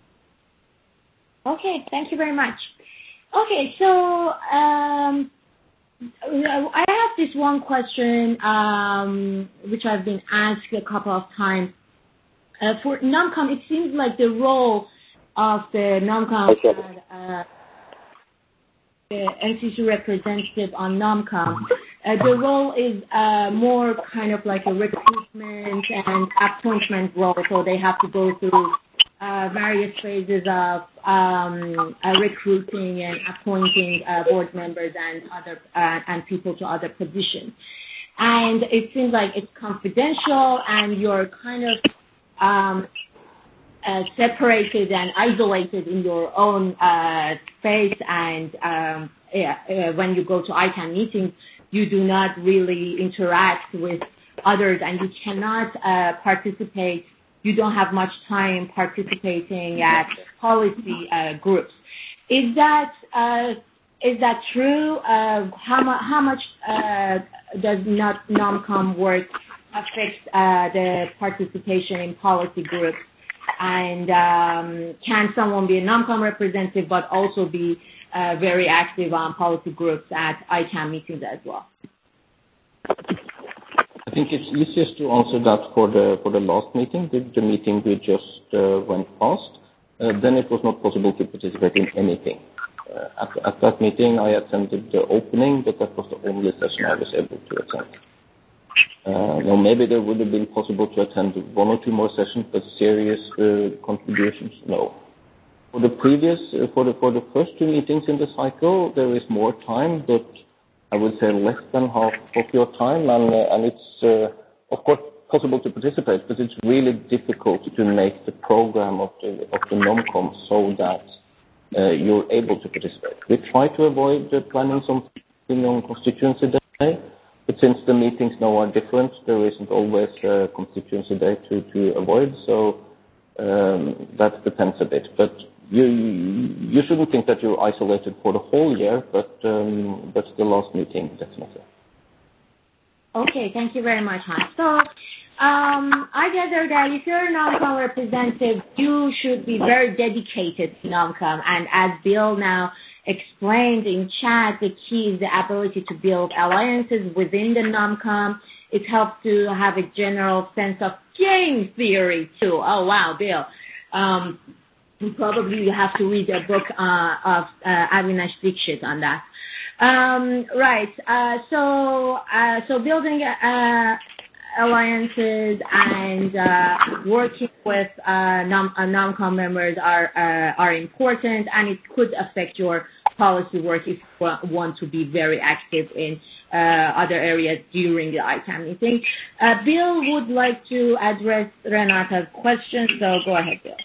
Okay, thank you very much. Okay, so um, I have this one question, um, which I've been asked a couple of times. Uh, for NOMCOM, it seems like the role of the NOMCOM, uh, the N C C representative on NOMCOM, uh, the role is uh, more kind of like a recruitment and appointment role, so they have to go through uh, various phases of um, uh, recruiting and appointing uh, board members and other uh, and people to other positions. And it seems like it's confidential, and you're kind of um, uh, separated and isolated in your own uh, space. And um, yeah, uh, when you go to I CAN meetings, you do not really interact with others, and you cannot uh, participate. You don't have much time participating at policy uh, groups. Is that uh, is that true? Uh, how, mu- how much uh, does not NOMCOM work affect uh, the participation in policy groups? And um, can someone be a NOMCOM representative but also be uh, very active on policy groups at I CAN meetings as well? I think it's easiest to answer that for the for the last meeting, the, the meeting we just uh, went past. Uh, then it was not possible to participate in anything. Uh, at, at that meeting, I attended the opening, but that was the only session I was able to attend. Uh, now, maybe there would have been possible to attend one or two more sessions, but serious uh, contributions, no. For the previous, uh, for the for the first two meetings in the cycle, there is more time, but I would say less than half of your time, and uh, and it's uh, of course possible to participate, but it's really difficult to make the program of the of the NOMCOM so that uh, you're able to participate. We try to avoid uh, planning something on Constituency Day, but since the meetings now are different, there isn't always a Constituency Day to to avoid. So um, that depends a bit, but. You, you shouldn't think that you're isolated for the whole year, but um, that's the last meeting, definitely. Okay, thank you very much, Hans. So um, I gather that if you're a NOMCOM representative, you should be very dedicated to NOMCOM. And as Bill now explained in chat, the key is the ability to build alliances within the NOMCOM. It helps to have a general sense of game theory, too. Oh, wow, Bill. Um, Probably you have to read a book uh, of uh, Avinash Dikshit on that. Um, right. Uh, so, uh, so building uh, alliances and uh, working with uh, non uh, NOMCOM members are uh, are important, and it could affect your policy work if you want to be very active in uh, other areas during the I CAN meeting. Uh, Bill would like to address Renata's question, so go ahead, Bill.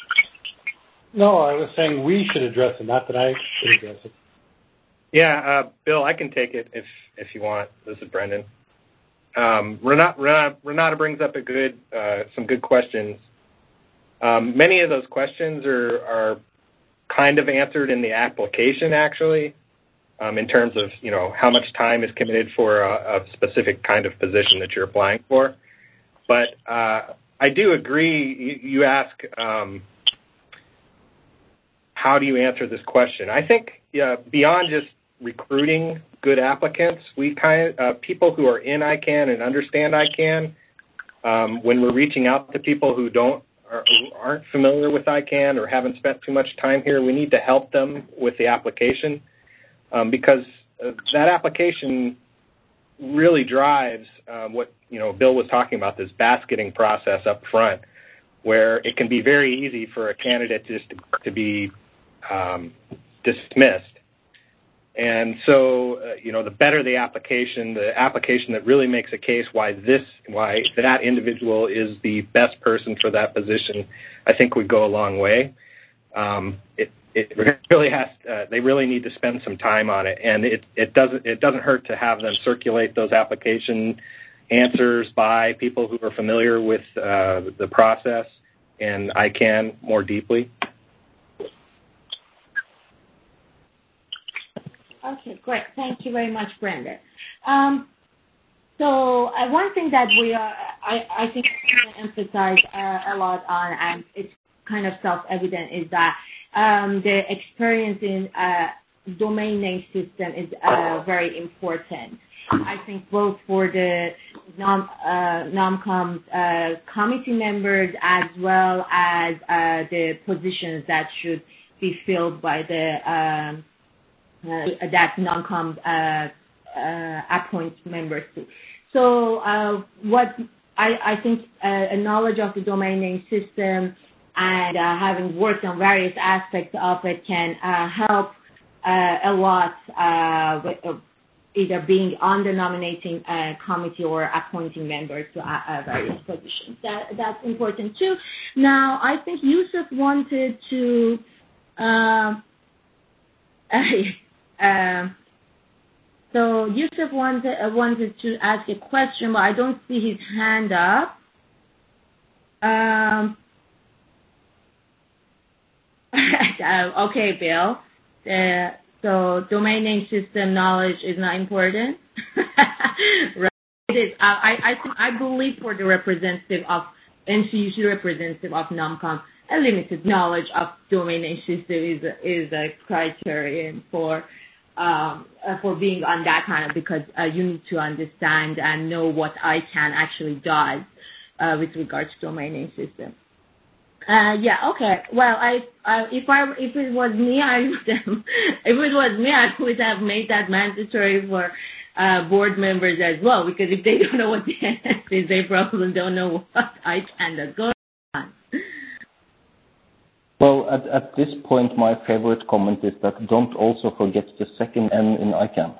No, I was saying we should address it, not that I should address it. Yeah, uh, Bill, I can take it if if you want. This is Brendan. Um, Renata, Renata, Renata brings up a good, uh, some good questions. Um, many of those questions are, are kind of answered in the application, actually, um, in terms of, you know, how much time is committed for a, a specific kind of position that you're applying for. But uh, I do agree. You, you ask. Um, How do you answer this question? I think yeah, beyond just recruiting good applicants, we kind of, uh, people who are in I CAN and understand I CAN, um, when we're reaching out to people who don't or who aren't familiar with I CAN or haven't spent too much time here, we need to help them with the application um, because uh, that application really drives uh, what you know Bill was talking about, this basketing process up front, where it can be very easy for a candidate just to, to be Um, dismissed. And so, uh, you know, the better the application, the application that really makes a case why this, why that individual is the best person for that position, I think would go a long way. Um, it, it really has. Uh, they really need to spend some time on it, and it, it doesn't it doesn't hurt to have them circulate those application answers by people who are familiar with uh, the process and I CANN more deeply. Okay, great. Thank you very much, Brendan. Um, so uh, one thing that we are, I, I think I emphasize uh, a lot on, and it's kind of self-evident, is that um, the experience in uh, domain name system is uh, very important. I think both for the NOM, uh, NOMCOM uh, committee members as well as uh, the positions that should be filled by the um, uh, that NOMCOM uh, uh, appoint members to. So uh, what I, I think uh, a knowledge of the domain name system and uh, having worked on various aspects of it can uh, help uh, a lot uh, with, uh, either being on the nominating uh, committee or appointing members to uh, uh, various positions. That, that's important too. Now, I think Yusuf wanted to uh, uh, so Yusuf wanted, uh, wanted to ask a question, but I don't see his hand up. Um, uh, okay, Bill. Uh, so domain name system knowledge is not important. Right? It is. Uh, I I think I believe for the representative of N C U C representative of NOMCOM, a limited knowledge of domain name system is a, is a criterion for um, uh, for being on that kind of, because uh, you need to understand and know what I CANN actually does uh, with regards to domain name system. Uh, yeah, okay. Well, I, I, if I, if it was me, I would have, if it was me, I would have made that mandatory for uh, board members as well, because if they don't know what the N S is, they probably don't know what I CANN does. Go on. Well, at, at this point, my favorite comment is that don't also forget the second N in I CANN.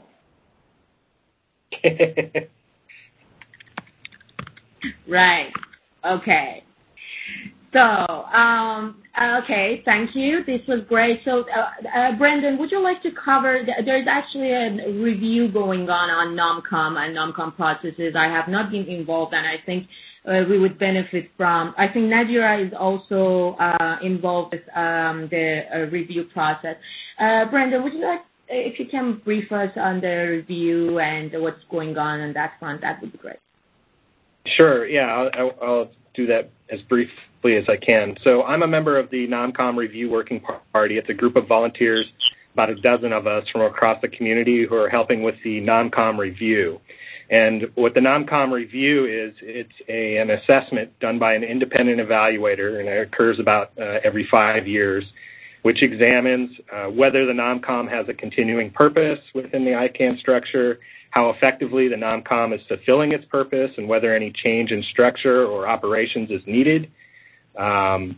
Right. Okay. So, um, okay, thank you. This was great. So, uh, uh, Brendan, would you like to cover, there's actually a review going on on NOMCOM and NOMCOM processes. I have not been involved, and I think uh, we would benefit from, I think Nadira is also uh, involved with um, the uh, review process. Uh, Brendan, would you like, if you can brief us on the review and what's going on on that front, that would be great. Sure, yeah, I'll, I'll do that as briefly as I can. So I'm a member of the NOMCOM Review Working Party. It's a group of volunteers, about a dozen of us from across the community who are helping with the NOMCOM Review. And what the NOMCOM Review is, it's a, an assessment done by an independent evaluator, and it occurs about uh, every five years, which examines uh, whether the NOMCOM has a continuing purpose within the I CANN structure, how effectively the NOMCOM is fulfilling its purpose, and whether any change in structure or operations is needed. Um,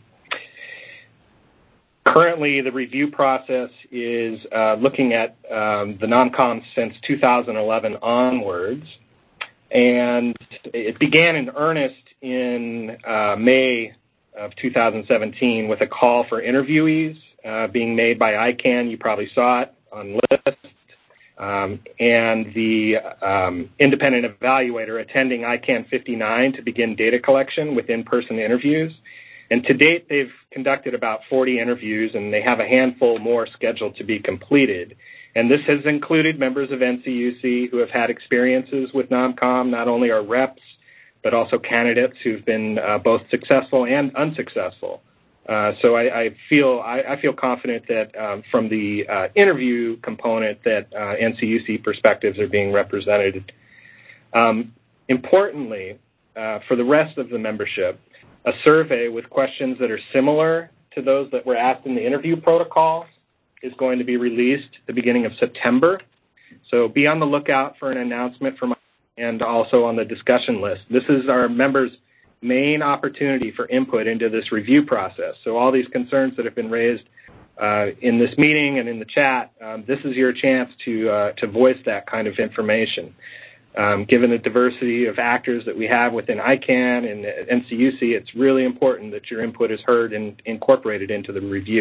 currently, the review process is uh, looking at um, the NOMCOM since two thousand eleven onwards, and it began in earnest in uh, May of two thousand seventeen with a call for interviewees uh, being made by I CANN. You probably saw it on list. Um, and the um, independent evaluator attending I CANN fifty-nine to begin data collection with in-person interviews. And to date, they've conducted about forty interviews, and they have a handful more scheduled to be completed. And this has included members of N C U C who have had experiences with NOMCOM, not only our reps, but also candidates who've been uh, both successful and unsuccessful. Uh, so I, I feel I, I feel confident that um, from the uh, interview component that uh, N C U C perspectives are being represented. Um, importantly, uh, for the rest of the membership, a survey with questions that are similar to those that were asked in the interview protocol is going to be released at the beginning of September. So be on the lookout for an announcement from and also on the discussion list. This is our members' main opportunity for input into this review process. So all these concerns that have been raised uh, in this meeting and in the chat, um, this is your chance to uh, to voice that kind of information. Um, given the diversity of actors that we have within I CANN and N C U C, it's really important that your input is heard and incorporated into the review.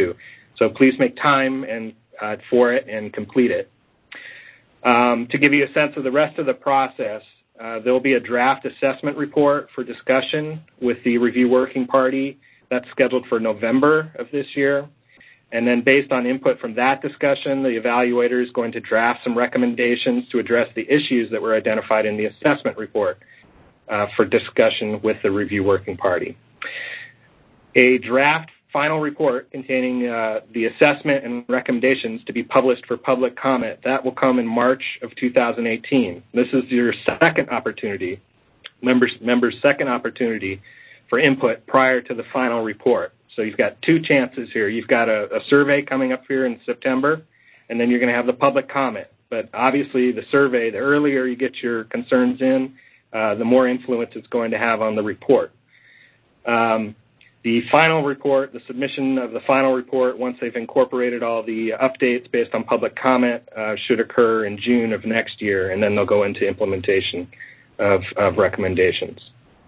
So please make time and uh, for it and complete it. Um, to give you a sense of the rest of the process, uh, there will be a draft assessment report for discussion with the review working party. That's scheduled for November of this year. And then based on input from that discussion, the evaluator is going to draft some recommendations to address the issues that were identified in the assessment report uh, for discussion with the review working party. A draft final report containing uh, the assessment and recommendations to be published for public comment, that will come in March of two thousand eighteen. This is your second opportunity, members, members' second opportunity for input prior to the final report. So you've got two chances here. You've got a, a survey coming up here in September, and then you're going to have the public comment. But obviously the survey, the earlier you get your concerns in, uh, the more influence it's going to have on the report. Um, the final report, the submission of the final report, once they've incorporated all the updates based on public comment, uh, should occur in June of next year, and then they'll go into implementation of, of recommendations.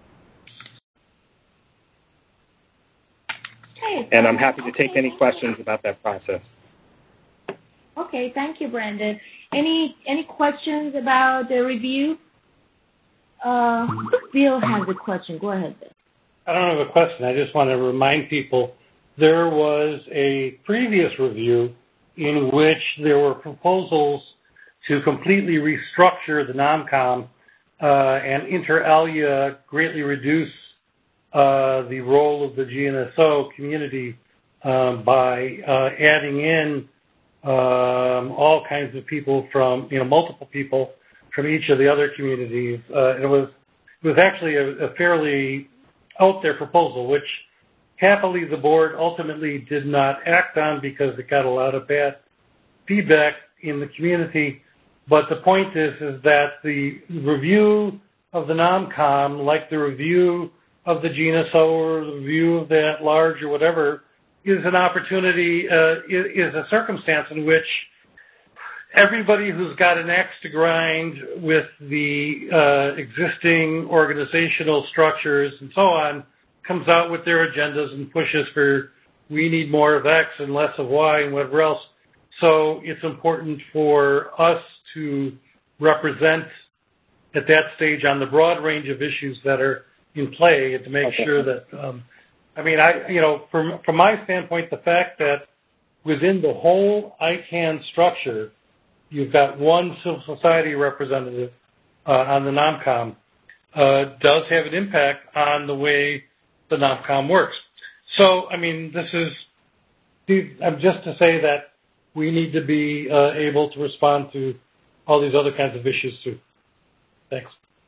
And I'm happy to take okay, any questions about that process. Okay, thank you, Brandon. Any any questions about the review? Uh, Bill has a question. Go ahead, Bill. I don't have a question. I just want to remind people there was a previous review in which there were proposals to completely restructure the NOMCOM uh, and inter alia greatly reduce Uh, the role of the G N S O community um, by uh, adding in um, all kinds of people from, you know, multiple people from each of the other communities. Uh, it was it was actually a, a fairly out there proposal, which happily the board ultimately did not act on because it got a lot of bad feedback in the community. But the point is, is that the review of the NOMCOM, like the review of the G N S O or the review of the at-large or whatever, is an opportunity, uh, is, is a circumstance in which everybody who's got an axe to grind with the uh, existing organizational structures and so on comes out with their agendas and pushes for we need more of X and less of Y and whatever else. So it's important for us to represent at that stage on the broad range of issues that are in play and to make okay. sure that, um, I mean, I, you know, from, from my standpoint, the fact that within the whole I CANN structure, you've got one civil society representative uh, on the NOMCOM uh, does have an impact on the way the NOMCOM works. So, I mean, this is, I'm just to say that we need to be uh, able to respond to all these other kinds of issues too. Thanks.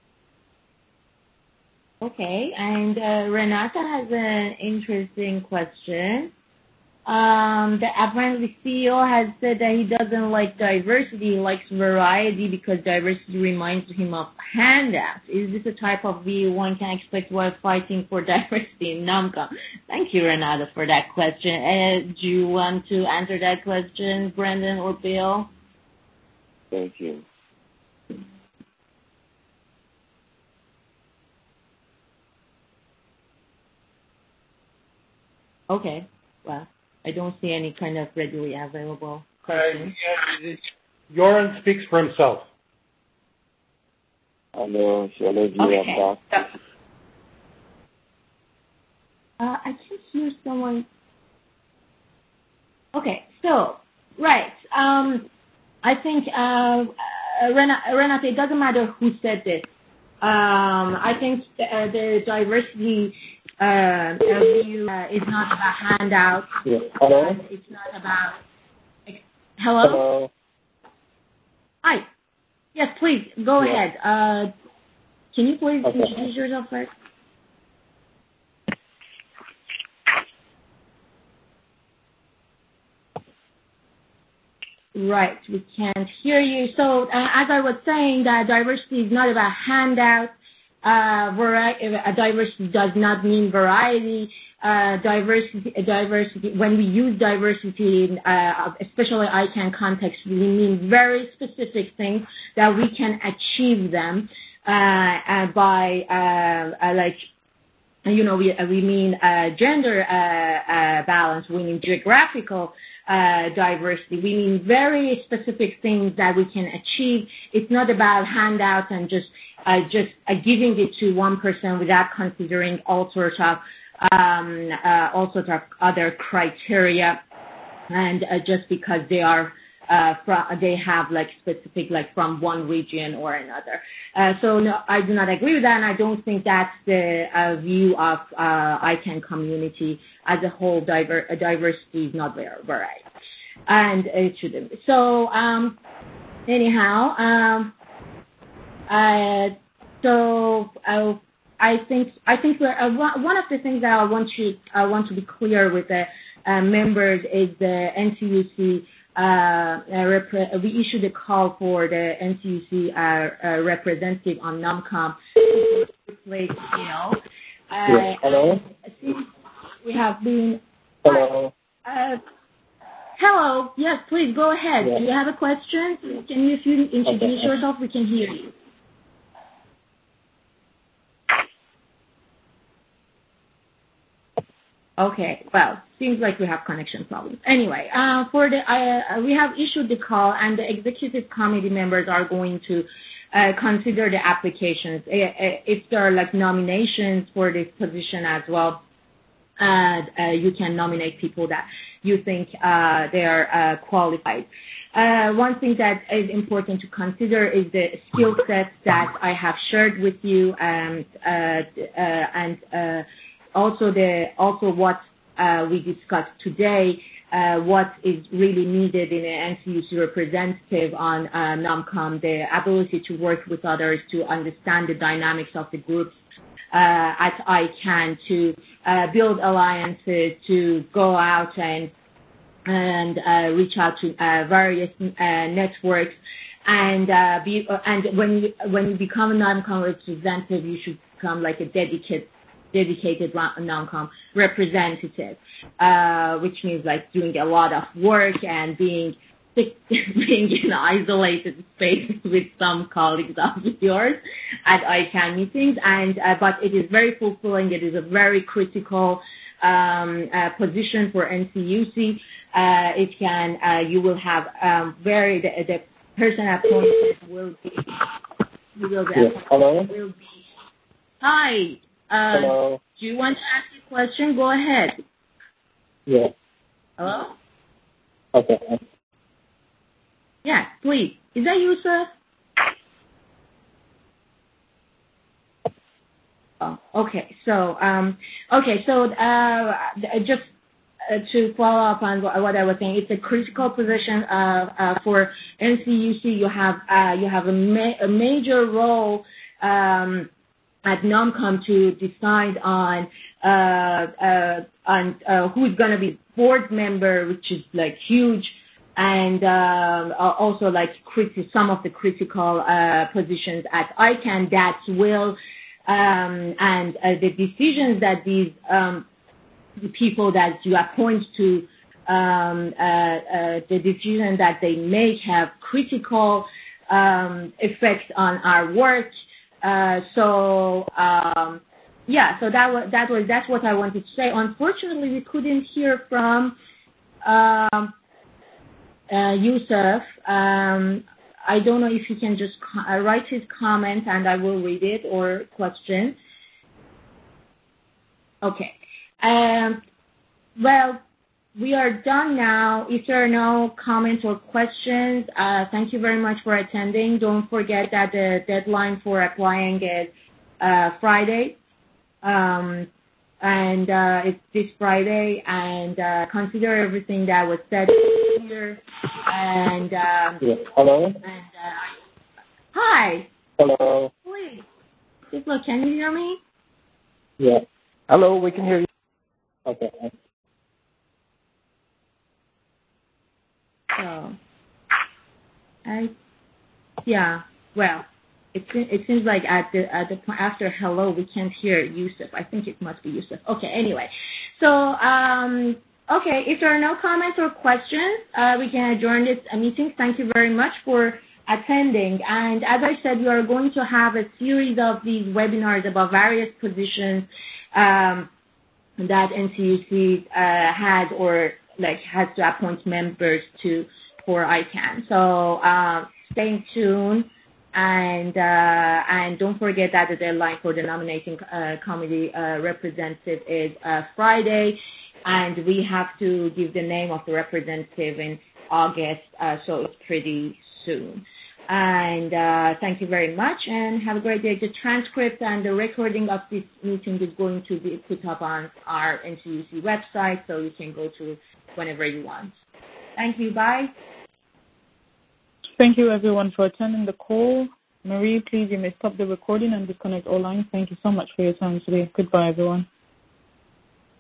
Okay, and uh, Renata has an interesting question. Um, the apparently C E O has said that he doesn't like diversity, he likes variety because diversity reminds him of handouts. Is this a type of view one can expect while fighting for diversity in NOMCOM? Thank you, Renata, for that question. Uh, do you want to answer that question, Brendan or Bill? Thank you. Okay, well, I don't see any kind of readily available questions. Uh, yeah, Joran speaks for himself. Hello, hello, okay. Uh, I can hear someone. Okay, so, right. Um, I think, uh, Renata, it doesn't matter who said this. Um, I think the, uh, the diversity Uh, view uh, is not about handouts. Yeah. Hello? It's not about... Hello? Hello? Hi. Yes, please, go yeah. ahead. Uh, can you please okay. introduce yourself first? Right, we can't hear you. So, uh, as I was saying, that diversity is not about handouts. Uh, vari- uh, diversity does not mean variety. Uh, diversity, diversity. When we use diversity, in, uh, especially I CANN context, we mean very specific things that we can achieve them uh, uh, by uh, uh, like you know, we, we mean uh, gender uh, uh, balance, we mean geographical uh, diversity, we mean very specific things that we can achieve. It's not about handouts and just uh, just uh, giving it to one person without considering all sorts of um, uh, all sorts of other criteria, and uh, just because they are Uh, from, they have like specific, like from one region or another. Uh, so no, I do not agree with that, and I don't think that's the uh, view of uh, I CAN community as a whole. Diver, uh, diversity is not very, very, and it shouldn't be. So um, anyhow, um, uh, so uh, I think I think we're, uh, one of the things that I want to I want to be clear with the uh, members is the N C U C. Uh, rep- we issued a call for the N C U C uh, uh, representative on NOMCOM to replace Neil. Uh, yes. Hello? Since we have been... Hello? Uh, hello. Yes, please, go ahead. Yes. Do you have a question? Can you, if you introduce okay. yourself, we can hear you. Okay, well, seems like we have connection problems. Anyway, uh, for the uh, we have issued the call, and the executive committee members are going to uh, consider the applications. If there are like nominations for this position as well, uh, uh, you can nominate people that you think uh, they are uh, qualified. Uh, one thing that is important to consider is the skill sets that I have shared with you, um, uh, uh, and uh, Also, the also what uh, we discussed today, uh, what is really needed in an N C U C representative on uh, NOMCOM, the ability to work with others, to understand the dynamics of the groups uh, at I CAN, to uh, build alliances, to go out and and uh, reach out to uh, various uh, networks, and uh, be and when you when you become a NOMCOM representative, you should become like a dedicated. dedicated NOMCOM representative, uh, which means like doing a lot of work and being being in isolated space with some colleagues of yours at I CAN meetings. And uh, but it is very fulfilling. It is a very critical um, uh, position for N C U C. Uh, it can uh, you will have um, very the, the person appointed will be will be, Yes. Hello? will be hi. Uh, Hello. Do you want to ask a question? Go ahead. Yes. Hello? Okay. Yeah, please. Is that you, sir? Oh, okay. So, um, okay. So, uh, just uh, to follow up on what I was saying, it's a critical position uh, uh, for N C U C. You have uh, you have a, ma- a major role. Um, at NOMCOM to decide on uh, uh, on uh, who's going to be board member, which is like huge, and um, also like criti- some of the critical uh, positions at I CAN that will um, and uh, the decisions that these um, people that you appoint to um, uh, uh, the decision that they make have critical um, effects on our work. Uh, so um, yeah, so that was that was that's what I wanted to say. Unfortunately, we couldn't hear from um, uh, Yusuf. Um, I don't know if he can just co- uh, write his comment and I will read it, or question. Okay. Um, well, we are done now. If there are no comments or questions, uh, thank you very much for attending. Don't forget that the deadline for applying is uh, Friday, um, and uh, it's this Friday. And uh, consider everything that was said here. And um, Yes. Hello. And, uh, hi. Hello. Please, just look. Can you hear me? Yeah. Hello. We can hear you. Okay. So, I, yeah, well, it, it seems like at the, at the point after hello, we can't hear Yusuf. I think it must be Yusuf. Okay, anyway. So, um, okay, if there are no comments or questions, uh, we can adjourn this meeting. Thank you very much for attending. And as I said, we are going to have a series of these webinars about various positions um, that N C U C uh, has or like has to appoint members to for I CANN. So uh, stay tuned, and uh, and don't forget that the deadline for the nominating uh, committee uh, representative is uh, Friday, and we have to give the name of the representative in August, uh, so it's pretty soon. And uh, thank you very much, and have a great day. The transcript and the recording of this meeting is going to be put up on our N C U C website, so you can go to whenever you want. Thank you. Bye. Thank you, everyone, for attending the call. Marie, please, you may stop the recording and disconnect all lines. Thank you so much for your time today. Goodbye, everyone.